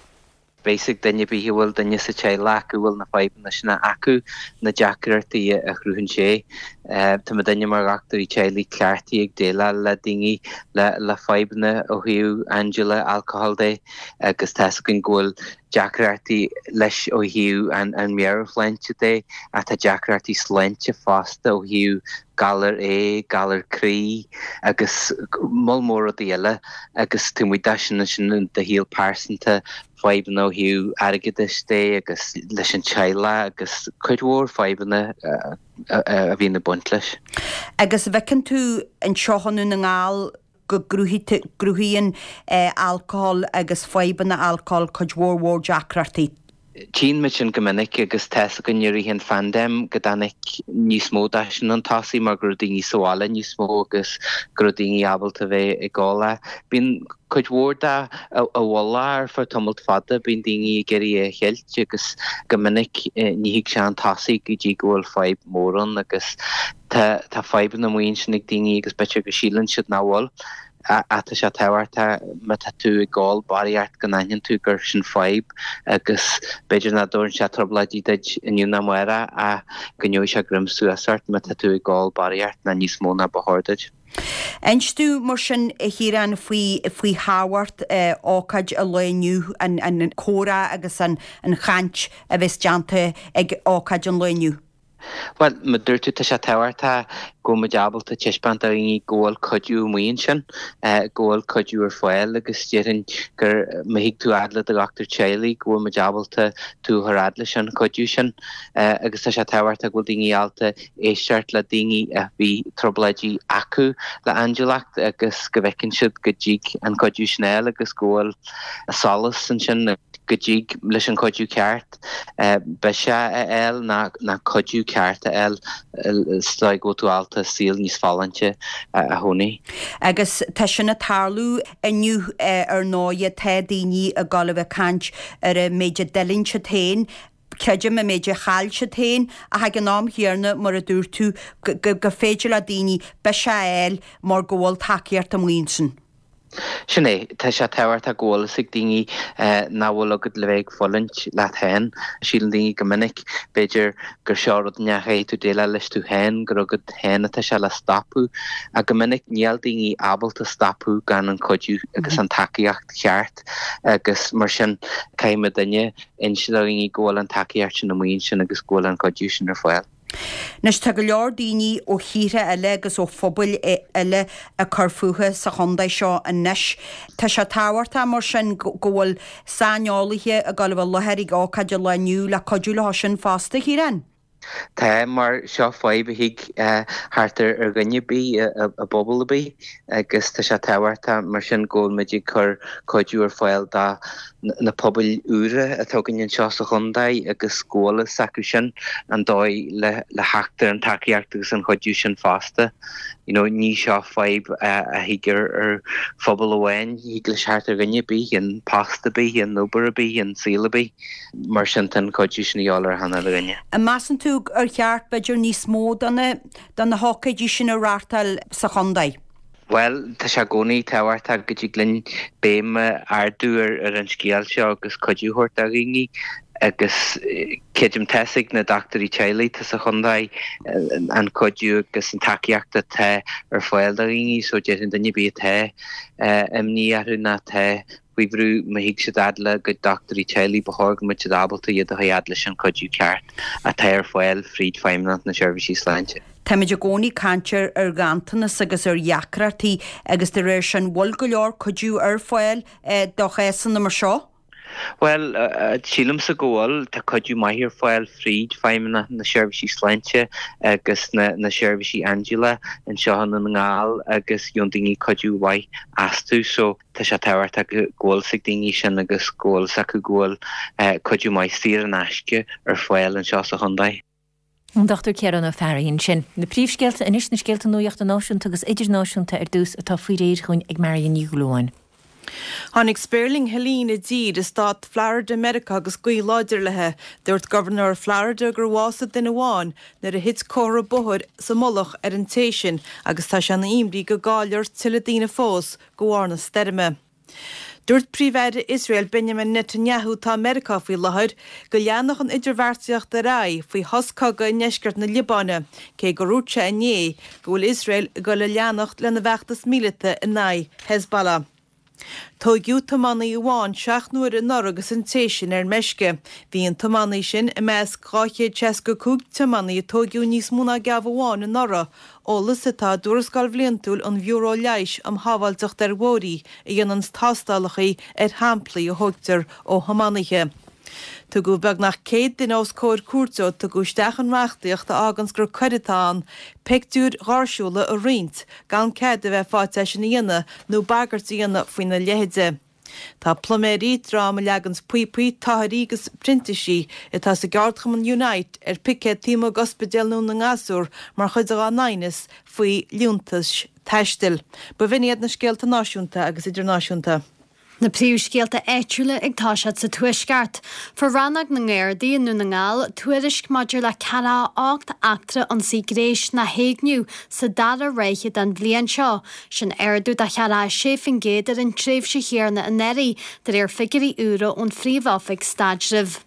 Basic danne bhíhfuil danne sa te lecuhfuil na feban sinna acu na deacirtaí a chrúhann sé. Tá danne mar achtarí tealaí ceartaí ag déile le daoine le febanna ó hiú Angela alcoholda agus tá gon ghfuil deacirtaí leis ó hiú an méar fleinte dé a tá deacirtaí slente fásta ó hiú galar galar crí agus molmór a dhéile agus tú muidir sin de híal pásanta feban ó hiú agadiste agus leis an teile agus chuidhór febanna a bhí na buint leis. Agus bhecinn tú an seohanú na ngáil go grúhíonn alcohol agus febanna alcohol chuidhór deacirtaí. Tín mit sin gomininic agus te go nuirí hen fandem go danig níos mó sin an tasí mar gur daoine soála níos mó agus gur daoine abalta bheith i gála. Bhín chuidhórda a bhla ar fa tomult fada bín daoine geirí a cheilt agus gomininic níhiigh se an tasí go dtí ghfuil feib móran agus tá feban na muon sin ag daoine agus beitir go sílann siad náhil. Ata se tehairta me tú i gáil baríart go nain tú gur sin feib agus beidir na dúrin se troblaidíid inniu na muire a gonneú se grimsúasart me tú i gáil baríart na níos móna bahordaid. Einstú mar sin híran faoi háhart ácaid a leiniu an córa agus an chaint a bheits deanta ag ácaid an leiniu. Well, me dúirtú tá se tehairta go me deabalta tiispant a í ggóil codú muon sin, ggóil codú ar foiil agus tíann gur me hiig tú adla a gachtar tealaí go me deabalta tú thradla sin codú sin agus tá se tehairta go daoine alta éisteart le daoine a bhí troblaidí acu le Angelacht agus go bhecinn siad go ddíg an codú snéil agus ggóil a salas san sin godig leis an codú ceart be se el na codú ceart el sta go tú alta síl níos fallante a honi. Agus te sinna tarlú aniu ar náide te daoine a galibh cant ar a méide delinse tain, Ceidir me méidir chail se tain a ha gan nám hiarna mar a dúr tú go féidir a daoine be se eil mar ggóil takeíart am líonsan. Sinné, tá sé tehart a ggóla sig daoine náhfuil agad le bheith follint le hain, sílan daoine go minic beidir gur seárad necha tú déile leis tú hain gur agad hain tá se le stapú a go minic níl daoine ábalta stapú gan an codú agus an takeíocht cheart agus mar sin caiime daine inse daoine ggóil an takeíart sin na muon sin agus ggóil an codú sin ar foiil. Nes te go leor daoine ó chiire eile agus ó phobal eile a carfuúthe sa chondaid seo a neis. Tá se táhairta mar sin ggóil sáneálathe a galibh lethirigh ácaide leniu le codú le sin fásta híran. Tá mar seo fáib hiig hartar ar gnne bí a bobbal bí agus tá se táhairta mar sin ggóil meidir chur codú ar fáil dá na pobl úra a tugann seo sa chundaid agus scóla sacú sin an dóid le heachtar an takeíocht agus an chodú sin fásta. Ní seo fáib a hiigear ar phobal amháin híig le seart ar gnne bí an pasta bí an nóbar bí an síla bí mar sin tan chodú sin íálar hana le gnne. A measan tú ar cheart beidir níos mó dan na hócaidí sin arrátal sa chondaid. Well, tá se gcónaí táhairta go dtí glynn béime ardú ar an scéal seo agus codúthirt a rií agus céidim teigh na doctorí tealaí tá sa chundaid an codú agus an takeíochta the ar fáil a rií so déan danne bí the ní arú na the bhuihrú ma hiig se adla go doctorí tealaí bethg mu ábalta iad a adla an codú ceart a the ar fáil fríd feimnant na seirbhísí sláinte. Táimeid gcónaí cantir ar gantanas agus ar jaacratí agus de réir sin bhil go leor codú ar fáil do chéan na mar seo? Well, sílam sa ggóil tá codú maithir fáil fríd feimna na seirbhísí sláinte agus na seirbhísí Angela an seohan an ngáil agus yon daoine codú bhaid asú so tá se táhairt a ggóil sa daoine sin agus ggóil sa go ggóil codú maith sír an aisce ar fáil an seo sa chundaid. An Dr. Cearan ó Fearíonn sin. Na príomhscéalta inis na scéalta nuacht an náisiúnta agus idirnáisiúnta ar dús atá faoi réir chuin ag Marion Newgloin. Tháinig Sperling Helene Díd is stát Florida America agus gaí láidir lethe dúirt Governor Florida gur bhása den bháin nar a hit córa bothir sa molach ar an téisisin agus tá se na imrí go gáilir tuile daoine fós go bhharna steirime. Dúirt príomhhead Israel Benjamin Netanyahu tá America faoi láthair go leannach an idirmhairteocht a rá faoi thoscaga i neisceart na Libáine cé go rúte ané go bhfuil Israel go le leannacht lena bheachtas mílite in naid Hezbollah. Tógiú tamannaí bháin 6 nuair in nár agus an téisisin ar meisce. Bhí an tamannaí sin i meas 275 tamannaí tógiú níos múna gabh bháin in nara ólas atá dúrascáil bhliantúil an bhiúró leis am hábhailteach ar bhórí i dhéanaan tástálachaí ar hamplaí a thugtar ó Hamanaiche. Tá go beag nach céad den ás cóir cuartó tá go stechan reachtaíocht a agans gur chuiretáin pictúr ghairsúla a riint gan cead a bheith fáte sin dhéine nó bagart dhéine faoin na lehéide. Tá ploméí drama legans puipuí táirígus printisí itá sa Gardchaman Unite ar picet tíma gospedéalnú na ngasúr mar chuid a náinas faoi liúntas teistil. Ba bhíiad na scéalta náisiúnta agus idirnáisiúnta. Na príomhscéalta éitiúla ag táisiad sa tuaisceart. For rannach na ngéirdaí nó na ngáil, tuairisc maidir le ceala 8 actra an sí gréis na héagniu sa dara réiche den bblion seo, sin airdú a cheala séfin géad ar an tréimh sé chéarna an éirí de ar figurí úra ón phríomháfik staidrih.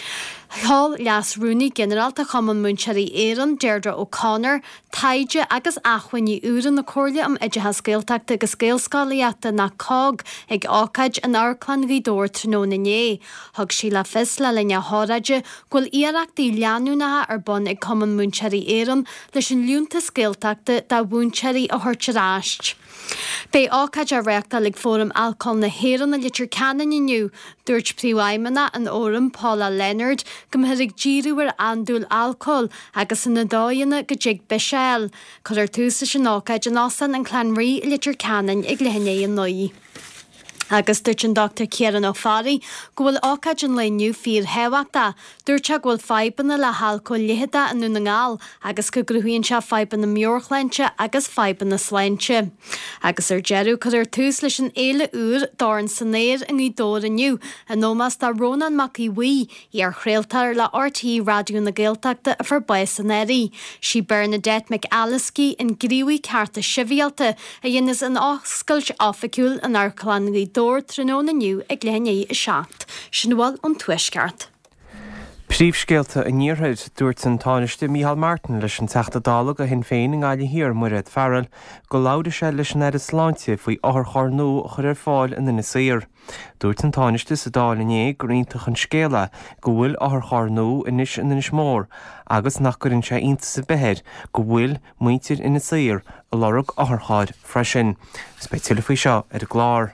Hall leas rúni generalta chaman múnseirí éan Deirdre O'Connor, taide agus achhainní úran na cóirla am idethe scéalteachta agus scéalscálaíochta na cog ag ácaid an airclan ghídóir tróna né. Thug sí le fis le linne háraide ghfuil iarachtaí leanúnathe ar bun ag chaman múnseirí éan leis an liúnta scéalteachta dá bhúnseirí a thuirteráist. Bé ácaid a reachta lig fórum alcohol na héan na litir canan inniu, dúirt príomhaimena an óram Paula Leonard gomhuiigh díú ar andúil alcohol agus in na dáanana go dig beisiil, chur túsa sin ácaid an ásan an clanraí litir canan ag lehinné an nóí. Agus dúirt an Dr. Kieran O'Farry go bhfuil ácaid an leniu fír hehaachta, dúirte bhfuil feibanna le halco liheada an nuna ngáil agus go grúhíonn se feibanna miorchleinte agus feibanna sleinte. Agus jeú chud túús leis an éile úr dáin sannéir an í dóir aniu a nómas tá Rónan Mací ar chréaltar le RTí radioú na Gaeltachta a forbáis san éirí. Si Bernadette McAlliskey in gríomhaí carta sibhialta a dhéananas an oscailt áfaiciúil an arclangaí dóir tróna nniu ag léné a seacht, sin bhfuil an tuisceart. Príomhscéalta a níorthaid dúirt an táiste Mícheál Martin leis an teachtadála a hin féin gáile hir muiread fearil go láda sé leis an ar sláinte faoi áthar charnú chur fáil in na saoir. Dúirt an táiste sa dálané gríntaach an scéala go bhfuil áthar charnú inis in inis mór, agus nach gurinn sé ionta sa behéir go bhfuil muintir ina saoir a lorug áthráid freisin. Speitiúla faoi seo ar a glár.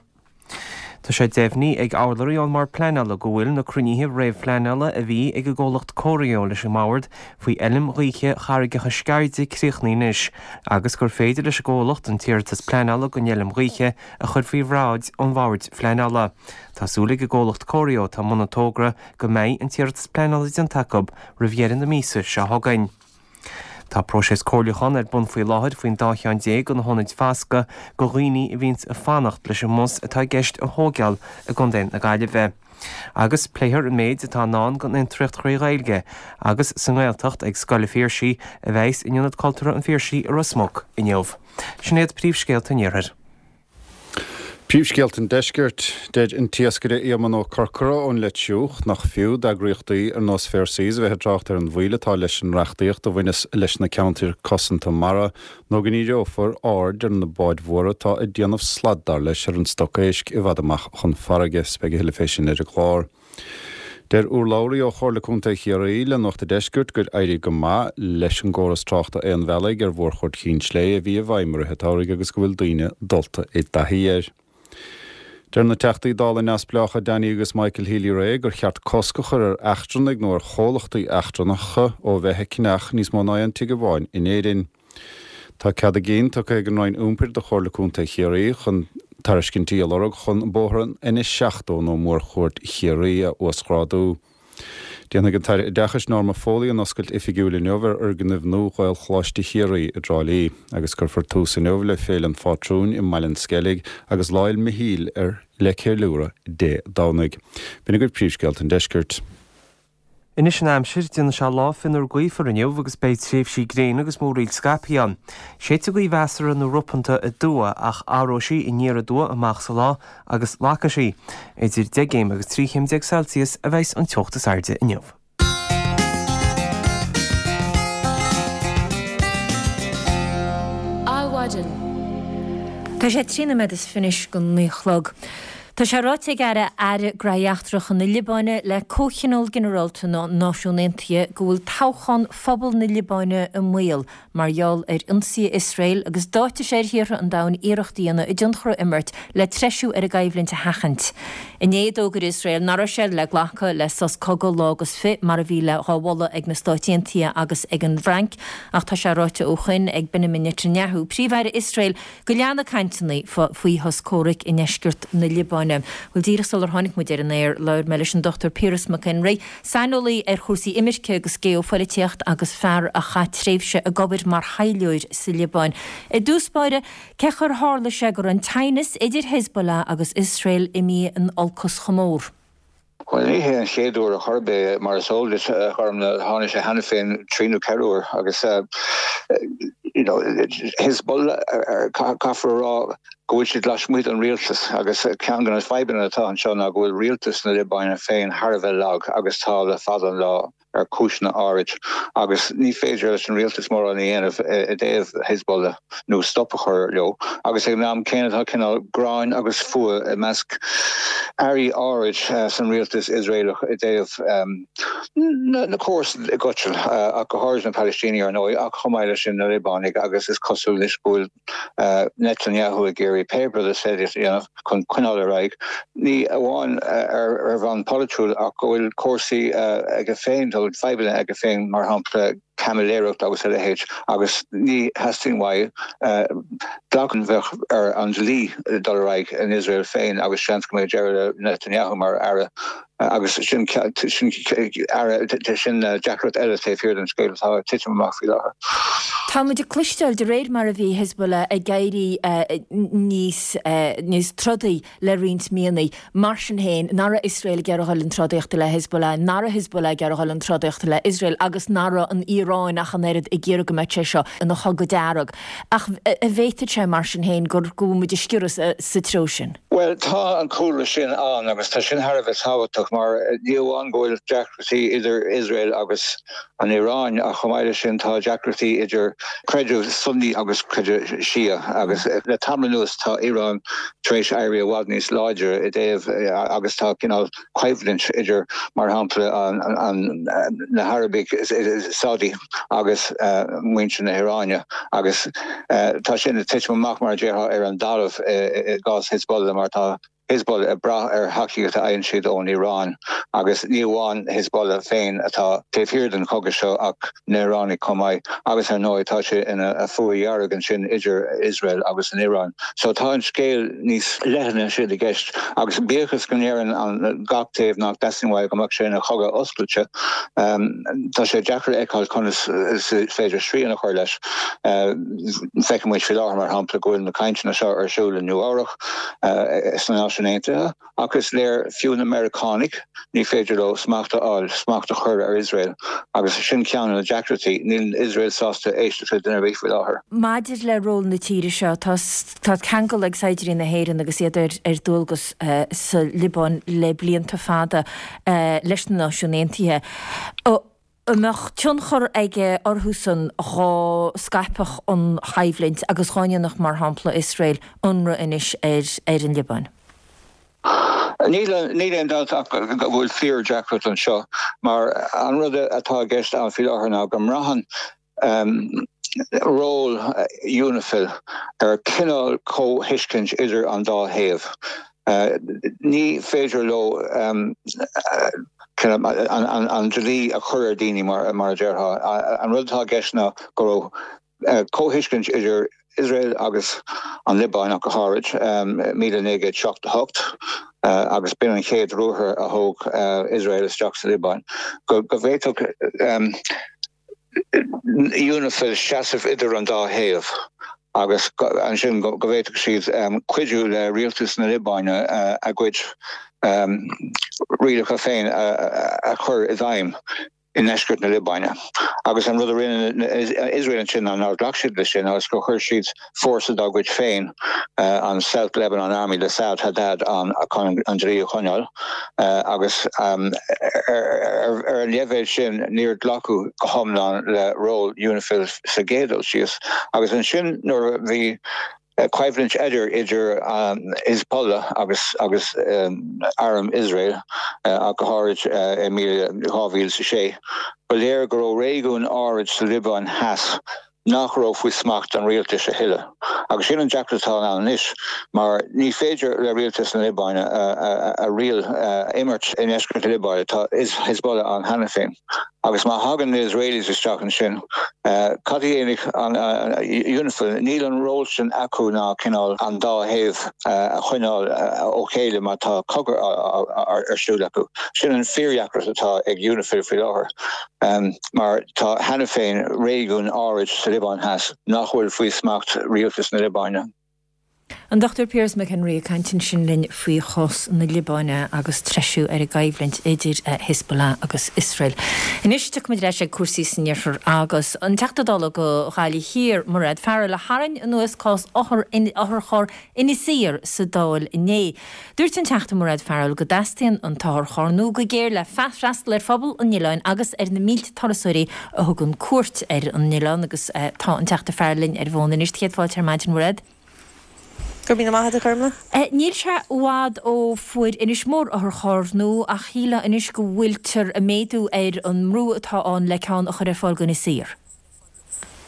Tá sé déhní ag álaíón mar pleanala go bhfuil na cruníthe réibh pleanala a bhí ag go ggólacht choirío leis an máhard faoi elim ríe charigecha scairde críochníis, agus gur féidir leis ggólacht an tíirtas pleanala go nelim ríe a chur faoi bhráid an bhhaird pleanala. Tásúla go ggólacht choirío tá monatógra go méid an tíirtas pleanala an tacob rihéan na mísa se thagain. Tá prósés cóirleachan ar bun faoi láthir faoin dácheán déag an tháinig feasca go rií a bhíns a fannacht leis an mus atá gceist a thógeal a gundéin na gaiile bheith. Agus pléithir an méid atá ná gan in tríocht réilge, agus san ghilteacht ag scoile fíorsaí a bheits in iad cultúra an fíorsaí ar a smog i neomh. Sinnéad príomhscéalta níorthir. Príomhscéalt an deisgirt dead in tiascaire éaman ó corcora ón leitiúch nach fiú d'aghríochtaí ar nás férsís bheit dracht ar an bhuiile tá leis an reachtaíocht a bhaine leis na countir cosanta mara nó gan íre ófar áard ar na báid mhóra tá i dtéanamh sladdar leis ar an stocéisc i bhadamach chun farige spege heile fésin ar a glár. Der úrláirí ó chorlaúnta chiaí le nach de deisgirt gur éirí go má leis an ggóras tráchta éon bhealaigh ar bhórchord chin slé a bhí a bhaimar a hetáirigh agus go bhfuil daoine dulta i dtaíir. Der na teachtaí dála neaspleacha Danny agus Michael Healy Ray gur cheart coscachar ar eachtranig nó ar chólachtaí eachtranacha ó bheitthe cineach níos má náan tí go bháin in éidirn. Tá cead a géin tá ag an ráin úmpir de chorlaúnta chiaí chun tariscinntíí alorug chun bóthran ina seachtó nó mór chuirt chiaí a oscrádú. Déanana go dechas norma fólaí an oscailt ifigiúla neomhar ar gannibh nó gáil chláiste chiaí a drálaí, agus gur for tús in neomh le féil an fátrún i mailen scelig agus láil mihíl ar le céir luúra dé dánaig. Bina gur príomhscéalt an deisgirt. Inis an amsir dina se láfin ar gaoifar a neomh agus beid tréimh sí gréin agus mór íl scapián. Séite go bheasar an rupanta a dua ach áróisí i níar a dua amach sa lá agus lácha sí. Idir 10 agus 3 Celsius a bheits an teochtas airde i neomh. Áhaidir. Tá sé trína med is finis go níchlog. Tá sé ráte gara ar graíachtrach na Libáine le cóchinál generalta ná náisiúntaithe go bhfuil táchan phobal na Libáine a mhuiil margheall ar ionsaí Israel agus dáte sé hir an dain iireachtaíanana i dionchra immert le treisiú ar a gaibhlinn hachant. In éadógur Israel nar sé le ghlacha le sas cogol lágus fi mar a bhí le ráhla ag na stáitiantaí agus ag an bhranc ach tá sé ráte óchain ag Benjamin Netanyahu príomhhaire Israel go leanna caintenaí faoi thoscóric i neiscirt na Libáine. Bhfuil díra solar tháinig mu ar an éir leir me leis an Dr. Piers McHenry sanolaí ar chósaí imirce agus géopolitíocht agus fear a chatréimhse a gobir mar hailiúir sa Libáin. I dúspáide cechar hála sé gur an tainis idir Hezbollah agus Israel i mí an olcos chomór. Well, hé an séadú a chorbe mar soldis chum na hána sé hena féin tríú ceúir agus Hezbollah caafar rá gohfuil si glasmuid an rialtas agus cean gan feiban atá an seo a gohfuil rialtas na Libáine féin Harbheith lag agus tá le fadan lá ar cisna áid agus ní féidir leis an rialtas mór an dhéanamh a déobh Hezbollah nó stoppa chur leo agus ag nám céanatá cinál gráin agus fua a measc airí áid san rialtas Israelach a déobh na cós i gcuil a go háir na Palestíní ar nói ach chomáile sin na Libánig agus is cosúil is búil Netanyahu a géirí Saturday paper that said it, kun all right. Ni one van Politrul goil corsi ag féin to 5 ag féin mar hapla Camilero agus H agus ní hasting wai dagen weg Angeli dollarreich in Israel féin agus chans go Jared Netanyahu mar ara agus sin Jackrot Elfir den scale how tiach fi. Tá muidir clistal de réid mar a bhí Hezbollah a gaiirí níos trodaí le rint míanaí mar sin héin nara Israel gearhall an trodaíochta le Hezbollah, nara Hezbollah gearhall an trodaíochta le Israel agus nara an Iráin ach an éad I ggéar go meid seo in nach go dearag. Ach a bhéite sé mar sin héin gur go muidir sciúras sa trósin. Well, tá an coolla sin an agus tá sin Harbh táhaach mar díomháin ghfuil deacratí idir Israel agus an Iráin a chomáile sin tá deacratí idir creidú Sunni agus creidú Shia agus le tamlanús tá Iran tréis éirí bhád níos láidir I déobh agus tá cuimhlint idir mar hampla an na Harbig Saudi agus muinse na Iráine agus tá sin tiitmach mar déartha ar an dalamh gás Hezbollah mar tá Hezbollah bra hakiíocht aon siad ón Iran agus níomháin Hezbollah féin atá taobhhir den cogadh seo ach na Iránaigh cumáid agus ar nó atá sé ina fuaíarag an sin idir Israel agus an Iran. So tá an scéal níos leithne siad I gceist agus bíochas go néaran an gach taobh nach deasnhhaid gomach sé na chogad oscailte tá sé deachar eáil chunas féidir srí nach chuir leis feicim muid fi láthar mar hampla gofuil na caintena seo ar siúla New Árach agus léir fiún Americanig ní féidir ó smachta chur ar Israel agus sin ceanna na deacratí níl Israel sásta éiste duna bhí fi láthair. Maidir le ról na tíre seo tá ceangal ag saidirí na héireann agus iad ar dulgus sa Libán le blianta fada leis na náisiúnaontaithe. Meach tionchar aige orthúsan gá Skypeach an chaimhlint agus gáineannach mar hampla Israel unra inis ar an Libán. Níl an dat bhfuil fear Jackrot an seo, mar an rud atá gceist an fi láthair ná go mraithan ról UNIFIL ar cinál cóhuiscint idir an dá thaobh. Ní féidir lo an gelí a chur daoine mar deartha an rudtá gceisna go cóhuiscint idir Israel agus an Libán ach go háirid 1978 agus bin an chéad rúthair a thóg Israel isteach sa Libán. Go bhhéadfadh UNIFIL seasamh idir an dá thaobh agus an sin go bhhéadfadh siad cuidiú le rialtas na Libáine a gcuid rialach a féin a chur I bhaim in Eskert na Libáine. Agus an rud rinne Israel sin an ardlachsid le sin agus go chuir siad fórsa daghuiid féin an South Lebanon Army le South Hadad an Drí Chonal agus ar an levéil sin níor dlacu go thomláin le ról UNIFIL sa géadal síos agus an sin nuair bhí cuimhlint idir Hezbollah agus Aram Israel a go háirid Emília sé. Ba léir go raibh réigiún áirid sa Libán heas nach raibh faoi smacht an rialtas a hiile. Agus sin an deacratá an isis, mar ní féidir le rialtas na Libáine a rial immert in Eskert na Libáine tá is Hezbollah an hena féin. Agus má hagan na Israelis isteach an sin, cadíénig an UNIFIL níl an ról sin acu ná cinál an dá thaobh a chuineáil ó chéile má tá cogadh ar siúil acu. Sin an fearheachras atá ag UNIFIL faoi láthair. Mar tá hena féin réigiún áirid sa Libán heas nach bhfuil faoi smacht rialtas na Libáine. An Dr. Piers McHenry cantin sin linn faoi chos na Libáine agus treisiú ar a gaibhlint idir Hezbollah agus Israel. Inisteach mu leis cuasaí sanníar agus an teachtadála go gáilí hir marad fear le harann an nuas cás áthar chór inisír sa dáil inné. Dúirt an teachta marad fearil go dastaíonn an táthar chornú go géir le feasrastal ar phobal an Níláin agus ar na mílt tarasúirí a thugann cuairt ar an Níláin agus tá an teachta fearlinn ar bhóna inistchéad fáilte ar maidin marad. Go bí na maithe a chuma? Níl se bhád ó fuair inis mór a th chornú a chiile inis go bhfuiltar a méadú ar an mrú atá an le ceann a chur fáil gona sír.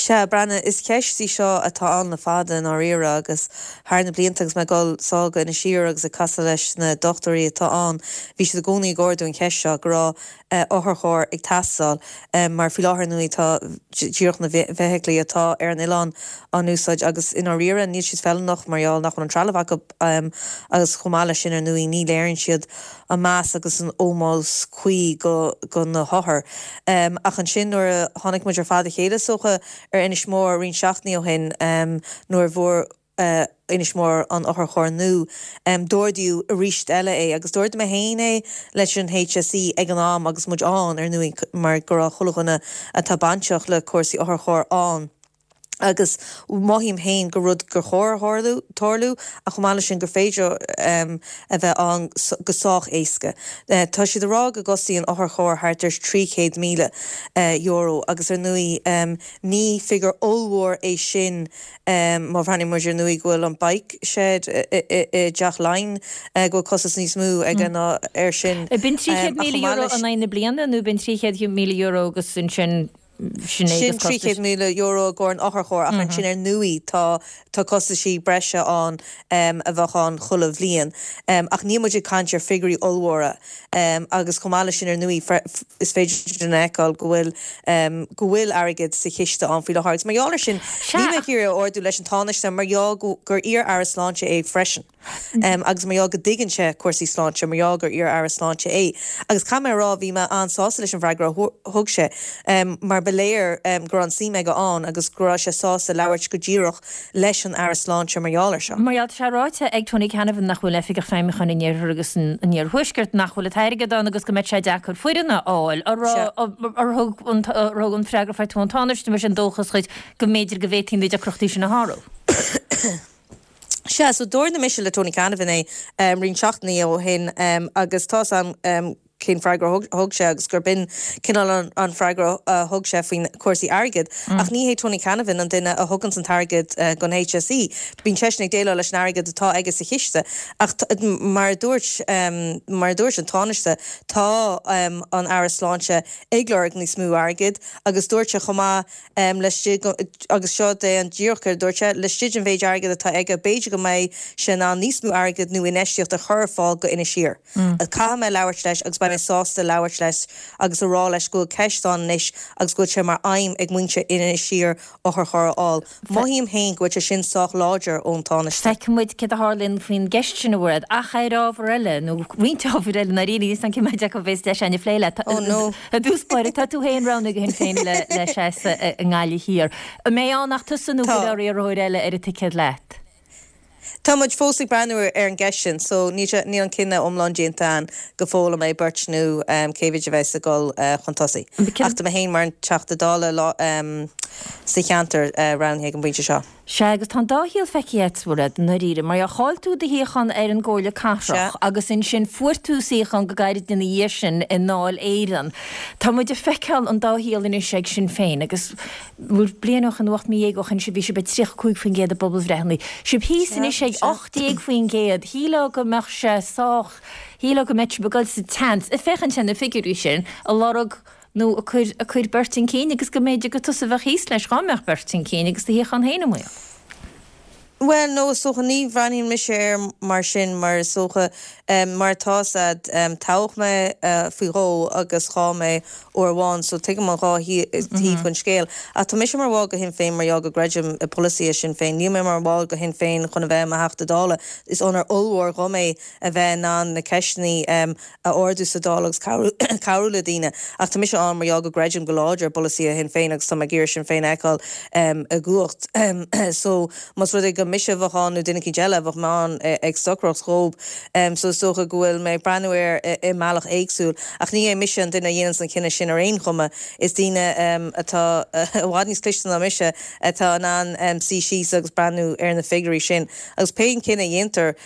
Se brenne is ceistí seo atá an na fada an áíra agus hána bliantagus me gáil sága ina siar agus a casa leis na doctorí atá an. Bhí se gcónaí gcóirú an ceis seo gorá áthchóir ag tasáil mar fi láthir nuí tá díoch na bheithelí atá ar an Ián an úsáid agus in áíra níl si fel nach marall nach an tralahha agus chomáile sin ar nuí ní léironn siad a más agus an ómás chuí go na háthair. Ach an sin nuair a tháinig muidir fada chéile socha ar inis mór rion seachnaí ó hin nuair bhór inis mór an ochar chóir nu dúirdiú a ríist eile é, agus dúirda me héine leis an HSE ag an am agus muid an ar nuí mar gur a cholachanna a tabanseach le cuasaí ochar chóir an. Agus maihím héin go rud gur chóir tórlú a chumáile sin gur féidir a bheith an goách éisce. Tá si rá a gosí an ochar chóir háirtar 300 míle euro agus ar nuí ní figur óhór é sin má bhhainnig muidir nuí ghfuil an bike shed deach lein go cosas níos mú ag an ar sin. Bin 300 míle euro an aine bliana nó bin 300 míle euro agus sin sin 300 míle euro gcóir an ochar chóir ach an sin ar nuí tá costa sí breise an a bheitán cholah bhliain. Ach ní muidir cantir figurí olhra agus chomáile sin ar nuí is féidir den eáil go bhfuil airgid sa chiiste an fao lethart. Marall sin ní chéir orú leis an táneiste mar gur ar sláinte é freisin. Agus mar go diganse cuasaí sláinte mar gur ar sláinte é. Agus cha rá bhí me ansása leis an bhreagra thug sé mar beléir gur an sí me go an agus gur se sása leabhart go ddíireach leis an sláinte marall se. Marall se ráite ag tonna ceanmh nach bhfuil figur féimechan inéir agus níor thuisgurt nach bhfuil teige an agus go meid sé dechar fuidirna áil arthg an freigra feitúntáiste mar sin dóchas chuid go méidir go bhétín idir crochttaí sin na háró. Se so dúir na mis le Tony Canavan é rin seachnaí ó hin agus tá an cén freigra thug sé agus gur bin cinál an freigra thug sé faoin cuasaí airgid ach ní hé Tony Canavan an duine a thugann an targad gon HSE. Bín teisnig déile leis an airgid atá aige sa chiiste ach mar dúirt an táneiste tá an sláinte éagleir ní smú airgid agus dúirte chomá agus seo é an ddíorchar dúirte le stiid an bhéid airgid atá ag a béidir go méid sin an níos mú airgid nó in eisteocht a chur fáil go ina siar. A cha me leabhart leis agus ba sásta leabhart leis agus a rá leis go ceistán níis agus go sé mar aim ag muinte ina siar ochar choráil. Maihím héin goite sin sách láidir ón táneiste. Feicmuid ce a hálinn faoin geistin bhd a charábhar eile nó vítáhar eile na rií an cimeide go bhééis leis aine phléile. A dúspáir tá tú héon ranna go hin féin le leis an gáile hir. A mé an nach tusanú goirí roiir eile ar a ticead leit. Tá muid fósaigh breanúir ar an gceisisin, so ní an cinenne omláindíontáin go fóla mé birtnú céhid a bheits a gáil chuntasaí. Achta a héin mar an teachtadála sa cheantar ranhéag an bhainte seo. Se agus tá dáhíal feiceéúad na ríre, mar a cháiltú de híchan ar an ggóla cáiseach agus in sin fuirtúsaíchan go gairid duna dhé sin in náil éan. Tá muid de feiceáil an dáhíal in sé sin féin, agus bhúr blianach an bhacht míhéagach an si bhí se be 3 faoin géad a bobbal bhreithnaí. Si hí sin is sé 8 faoin géad, híla go meach sé sách, híla go meid begail sa tent, I fechan sin na figurí sin a lárug nó a chuir bertin céine agus go méidir go tusa bheith híos leis gámeach bertin céine agus hí an héine mu. Well, no, socha ní bhraíonn me sé mar sin mar socha mar tásad tauch me faoiró agus chá me ó bháin, so tuige man rá híh chun scéal. A tá mis mar bháil go hin féin mar go greidim a policy sin féin, ní mé mar bháil go hin féin chun a bheith a heachtadála. Is onar óhhar go mé a bheith ná na ceisnaí a orú sa dálagus cabhúla díine. Ach tá mis an mar go greidim go láidir policy hin féin agus tá géir sin féin eáil a gúcht. So mas rud go mise bhán nó duine geile bh má ag stocroch chób so socha gohfuil mé brenuir I meach éagsúil ach ní é mission duine dhéanaan san cinenne sin ar aon chuma is duine atá bhhaidníos clistean na mise atá an sí agus breú ar na figurí sin agus péin cinenne dhéantar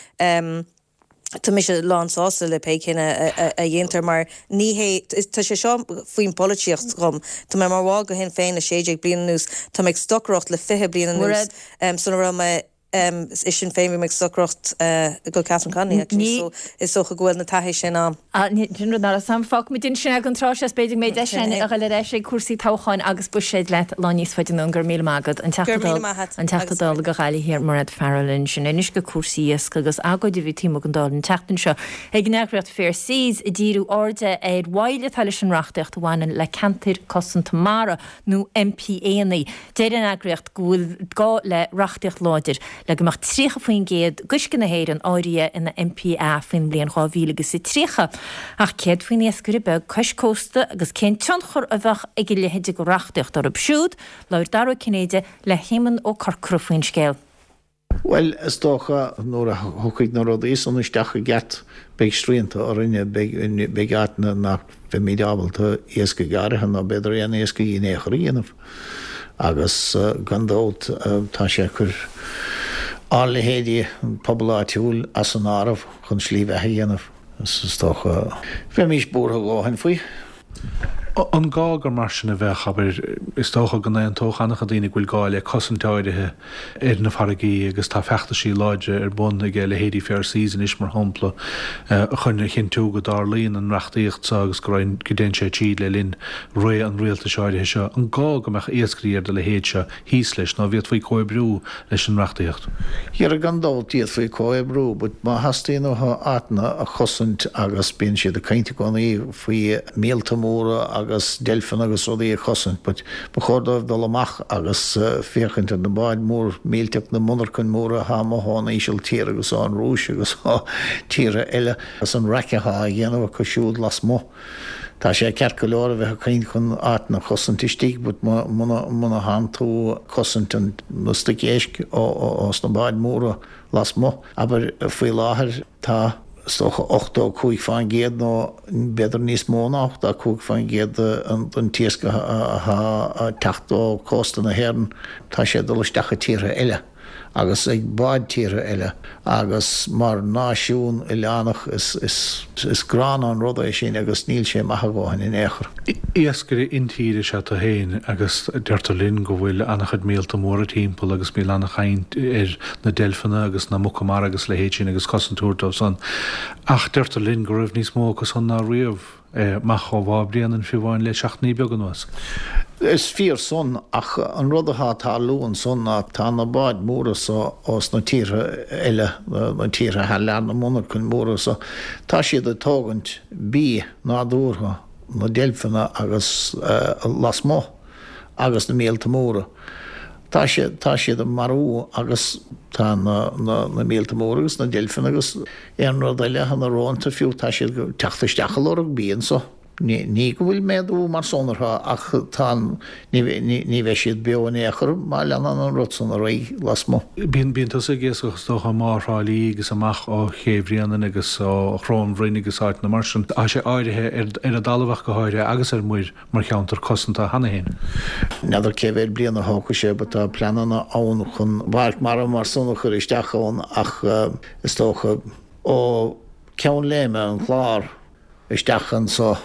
Tá mis lásása le pe cinenne a dhéantar mar níhé tá sé seo faoin políocht gom Tá mé mar bháil go hen féin na séidir blian nús Tá meid stochrocht le 5 blian nús san ra is sin féimi meid socrocht go Catherine Conley is socha ghfuil na taihé sin am. ná sam fá mit din sinna an trá beidir méid sin a le éis sé cuasí táchaáin agus bu séad leit láníos faidir an gur mí magad an tetadal go chaile hir mar Farrellin sin inis go cuasíos agus agad bhí tí an dá an tetan seo. Ag nereacht fér sís i ddíú áde é bhaile tal sin rachtecht bhhain le cantir cosan tamara nó MPA-naí. Déir an agreacht gúil gá le rachtecht láidir le go mar trícha faoin géad guscin na héir an áiria ina MPA fin blion cháhílagus i trícha. Ach céad faoin éascurí be coscósta agus cén teanchar a bheith ag lehéide go rachtecht ar bsúd, leir darú cinnéide le héman ó carcrú faoin scéal. Well, is tócha nóair a thucaigh nó rud is an isteach a get beag stríanta ar rinne begatna nach bheit mídábalta éasca garithe ná beidir an éasca í nécharíanamh. Agus gandót tá sé chur ála héadí pobláitiúil as an áramh chun slíomh a dhéanamh. Is tócha bheith mís búrtha gáin faoi. An gágur mar sin a bheith aber is tócha gan an tóchanach a daoine bhfuil gáile cosantáirithe ar na faragaí agus tá fechta sí láide ar bun ag le héadí fear sísan is mar hampla chun chin tú go dar líon an reachtaíocht agus go raibh go déan sé tíad le linn ré an rialta seáirithe seo. An gágamach éascríar de le héad se híos leis ná bhíad faoi cóibrú leis an reachtaíocht. Hiar a gandótíad faoi cóibrú, bud má hastíon ó áitna a chosint agus bíonn siad a cainte gonaí faoi míltamóra agus delfin agus rodí a chosint, but chódáh dul amach agus féchant an na báid mór mílteach na munarcin móra há hána ísisiil tír agus an rúis agus tíre eile as an raicetha a dhéanamh go siúd las mó. Tá sé ceart go leir a bheith cain chun áitna chosintistí, bud muna há tú cosint an na sticéisc os na báid móra las mó. Aber faoi láthair tá stocha 8 chuig fáin géad nó beidir níos móna 8 chuig fáin géad an tíosca a teachtó cósta na héan, tá sé dul isteach a tíre eile agus ag báid tíre eile agus mar náisiún i leannach is grán an rud é sin agus níl sé maithagáin in éair. Iascarí intíide se a héin agus deirtar linn go bhfuil annachchud mílta móra timppla agus mí annach chaint ar na delfanna agus na mucamara agus le héad sin agus cosantúirtah san. Ach deirtar linn go raibh níos mó agus an ná riamh meach ó bhábrían an fiúháin le 16 beag an was. Is fír son ach an rudatha tá lúan son ach tá na báid móra os na tíre eile na tíre he lean na munarcin móra tá siad a tógant bí nádúrtha na delfanna agus las mó agus na mílta móra. Tá siad a marú agus tá na mílta móra agus na delfanna agus an rud eile han na rónta fiú tá siad go teachtasteach lorach bíon Ní go bhfuil méadú mar sonartha ach tá ní bheith siad bean éair má leanan an rutsan a ré las mó. Bíon a géasachas tócha máthrálí agus amach ó chéhríanan agus ó chránhrain agus áit na marsin. A sé áirithe ar a dalbhah go háire agus ar muir mar cheantar cosanta hana héin. Neidir céhhéir bliana hácha sé ba tá pleanana ann chun bhaart mar sanna chur isteachán ach is tócha ó ceann léime an chlár isteachan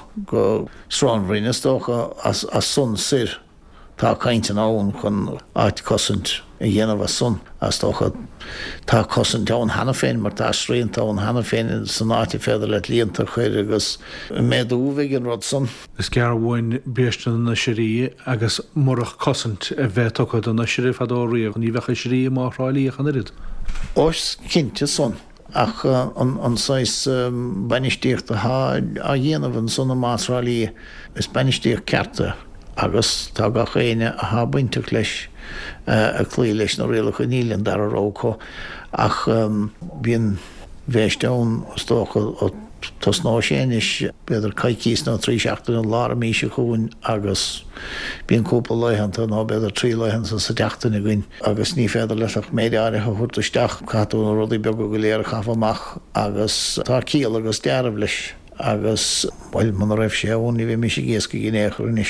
go sránhrain is tócha as sun sir tá caintean ann chun áit cosint i dhéanamh sun as tócha tá cosint ann hana féin mar tá sríonnta ann hana féin san áiti féidir le líontar chuir agus méadúmhaigh an rud sun. Is cear bhhain béistan na sirí agus mórach cosint a bheittócha don na sirí fadóíoch ní bhecha sirí máthrálíoch an irid. Os cinnte sun. Ach an sais banistíocht a dhéanamh an sunna másrálí is banistíocht certe agus tá ga chéine a há buinteach leis a clí leis na réalach a nílan dar a róco ach bíon bhéisteán stócha tas ná séis beidir caicís ná trí seachtain an lára míise chuin agus bíon cúpla leihananta ná beidir trí leihananta sa deachtain gin agus ní féidir leisach méideáirithe chuirtaisteach catú na rudaí beag go léir chafamach agus tá cíal agus dearmh leis agus bhil man raibh sé ón ní bhí mis géasca gnéachar inis.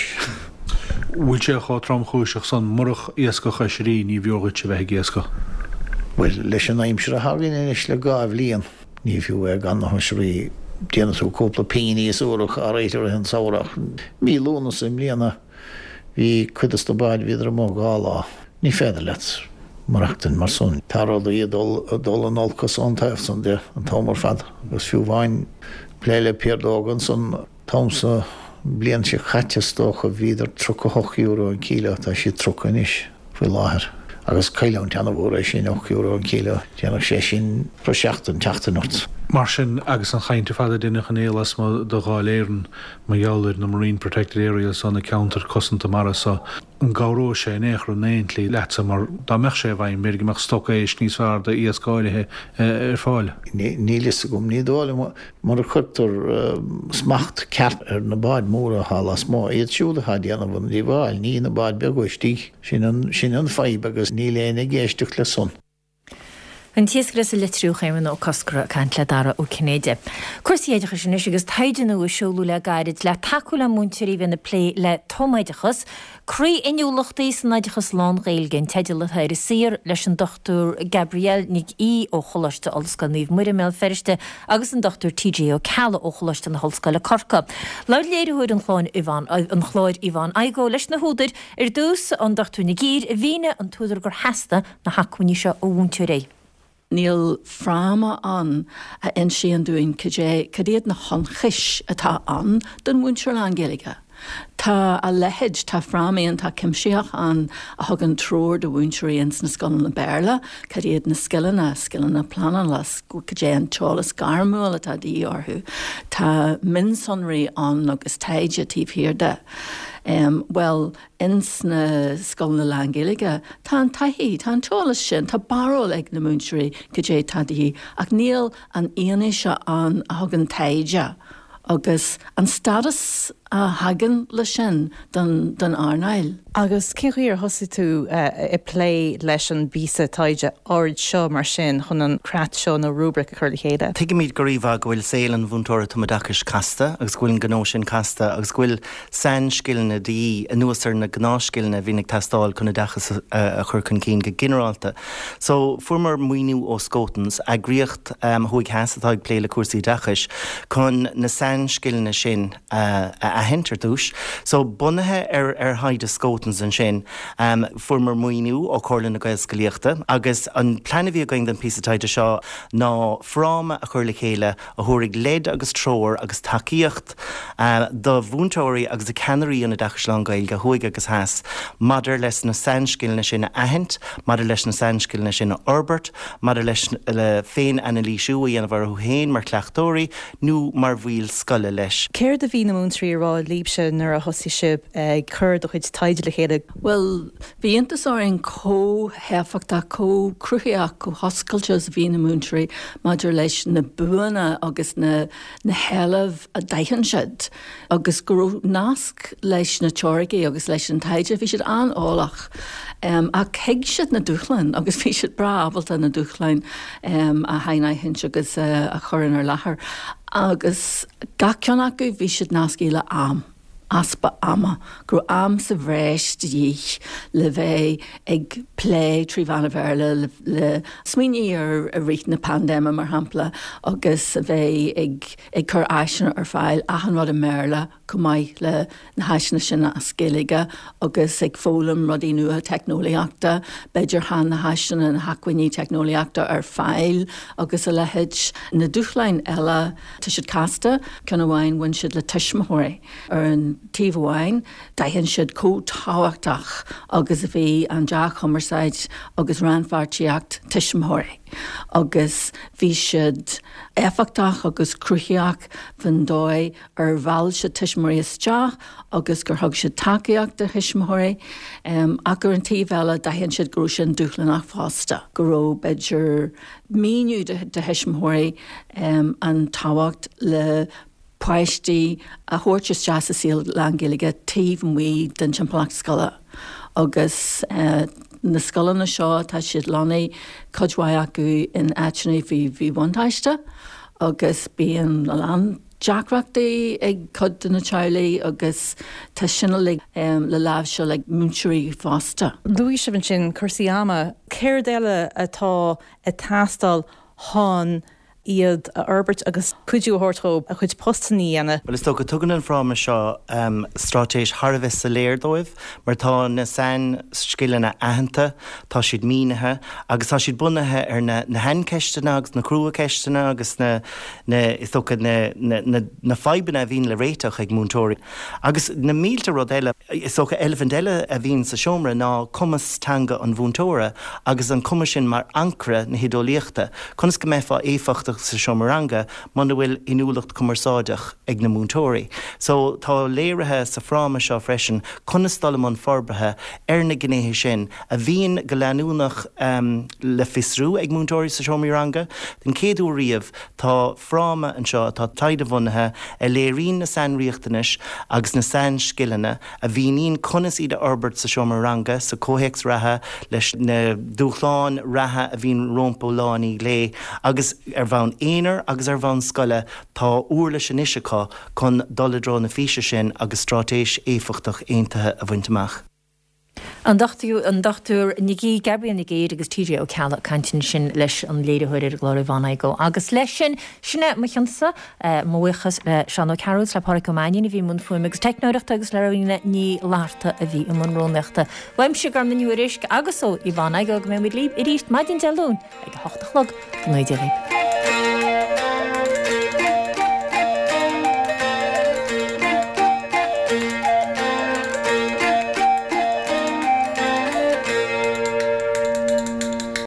Bhfuil sé chátram chúiseach san murach éascacha sirí ní bheogaid se bheith géasca? Bhfuil leis an aimsir a hagann inis le gáibh líon ní fiú gan na sirí déanana tú cúpla peí úach a réitir an saoach. Mí lúna sem líana hí chuidas do baid viidir mó gála. Ní féidir let. marachtain mar son. Tarad í dul an olcas an taifson de an tomar fad. Gus fiú bhain pléile Pierdógan son tomsa blian sé chattestócha víidir €3 an kíle tá sé trocan is fú láthir. Agus caiileann teanna bhór sin €8 an kíle, teannach sé sin pro 16 Mar sin agus an chainte fada duine chanélas má do gáiléiren má joulir na Marine Protected Areas an counter cosanta mara sa an gáró sé in échar néintlí leta mar dá meach sé bhain mé meach stoca éis níos fear de íascáilethe fáile. Nílis gom ní dála mar a chutar smacht ceart na báid móra hálas má iad siúda ha déanamh ní bháil ní na báid beagúistí sin an fáib agus ní léana géisteach le son. An tíosgras a litrúchéimman ó coscra cant le dara ó Cnéide. Cuirsaíidecha sin agus taideanú a seolú le gairid le taú le múntirí bhína lé le tomaidechas, crí inúlachtaí san naidechas lán réilginn teidir le thair sir leis an Dr. Gabriel Nick í ó cholaiste Olscoil Níomh Muireamel Ferriste agus an Dr. TJ ó Calla ó cholaiste na Hallscoile Corca. Laud léireúid an chláir Iván Aigó leis na húdar dús an Dr. Nick ír a bhíine an túidir gur heasta na hacuní se ó úntirí. Níl fráma an a in sé an dúin cadéad na chonchis atá an don múnseir angéige. Tá a lehéid tá frámaíon tá cimseach an a thug an tróir do bhúnseíons na scolan na béla, cadéad na skillan na planan las go cadé an teolalas garmúil atá dí orthú. Tá minsonraí an agus taide tíobhhir de. Well, ins na scoil na Langéige, tá an taithí, tá an teolalas sin, tá baróil ag na múnseí go dé tadaí, ach níl an aonaise an a thug an taide, agus an stadas a hagan le sin don Arnail. Agus céir thosaí tú i plé leis an bísa taide áid seo mar sin chun an creat seo na rúbric a chuir chéide. Tuige míad goríomh gohfuil saolan bhúntóir tumadachas casta, agus ghuiil gnó sin casta, agus ghuiil san scilna dí a nuasar na gnáiscilna bhínig testáil chuna dachas a chur chun cín go generalta. So formar muoinú ó Scotans a gríocht chuig heasatáid plé le cuasaí dachas chun na san scilna sin a hentar dúis. So bunathe ar haid a Scotans an sin formar muoinú ó chorlan na gael scaíochta, agus an planahí going den písatáide seo ná fráma a chuir le chéile a thuirigh lead agus tróir agus takeíocht do bhúntóirí agus a canarí na dachas gael go thuig agus heas, madidir leis na sanscilna sin a ahint, madidir leis na sanscilna sin a orbert, madidir leis le féin ana líisiúí ana bhar héin mar cleachtóirí nó mar bhíl scoile leis. Céir de bhí na múntarí rá líbse nar a hosí sib chur do chuid taide le chéile. Well, bhí intas ar an hefacht a cruchiach go hoscailte bhí na múntarí maidir leis na buana agus na heilemh a daichen siid, agus go nasc leis na teorgaí agus leis an taide bhí siad an ólach. A chéig siad na dúchlein agus bhí siad brabalta na dúchlein a hainaihin agus a churann ar láthair. Agus gaceannach go bhí siad nascaí le am. Aspa ama, gro am sa bhreis díich le bheith ag plé trí bhana bhéile le smuoine ar a rith na pandéma mar hampla agus a bheith ag chur aiseanna ar fáil achan rud a méla go maiid le na haisna sin a scéige agus ag fólam rudí nua technoliaachta, beidir han na haisna na hacuiní technoliaachta ar fáil agus a lehéid na dúchlein eile tá siad casta cena bhhain bhain siad le tuismóirí ar an tíomhhain daithinn siad cótáhachtach agus a bhí an deach chumarsáid agus ranfartíocht tuismóirí. Agus bhí siad éfachtach agus cruchiach fan dóid ar bhil se tuismóirí isteach agus gur thug siad takeíocht de tuismóirí a gur an tíomhheile daithinn siad grú sin dúchlanach fásta. Go raibh beidir míniu de tuismóirí an táhacht le poisttí a thuirteas deas a síl Langéige taobh mí den timpplaach scoile. Agus na scoile na seo tá siad lánaí codhhaid acu in áitinaí bhí bhaintáiste agus bíon an deacreachtaí ag cod na tealaí agus tá sinna le láimh seo le múnseoirí fásta. Dúí se sin cursaí ama, céir déile atá a tastal hán iad a Herbert agus cuiú hortób a chuid postaní ana. Well is tó go tugan an fráme seo stratéis Harveh sa léirdóibh, mar tá na san skillna ahananta, tá siad mínathe, agus tá siad bunathe ar na henceistena agus na crua ceistena agus na feibanna a bhín le réiteach ag múntóirí. Agus na mílta rud eile is socha elefant eile a bhín sa siomra ná cumastanga an bhúntóra agus an cuma sin mar ancra na hidolíochta. Conas go méfa éfachtach sa siomaranga man bhfuil inúlacht cumarsáideach ag na múntóirí. So tá léirithe sa fráma seo freisin conastal an forbethe ar na gnéthe sin a bhíon go leanúnach le fisrú ag múntóirí sa siomaranga. Den céadú riamh tá fráma an seo tá taide bhunaithe a léirín na sanríochtanis agus na san skillna a bhíon conas iad Herbert sa siomaranga sa cóhéics ratha leis na dúchláin ratha a bhíon rompóláí lé agus ar bhain éonar agus ar bhain scoile tá uair leis an isiá chun doladrá na físe sin agus stratéis éfachtach aontathe a bhaintach. An dochtúr nigí Gabriel nigéad agus tíide ó ceala cantin sin leis an léidirhuiir ar glóir bhana go. Agus leis sin sinna mechansa mhuichas le Seán Carroll le Parcomáin bhí mun fuim agus technoireachta agus leíine ní láta a bhí an róneachta. Bhaim si gar na nuúéis agus ó i bhana go mé líb i ríist maidin deún ag 8 nóidirlí.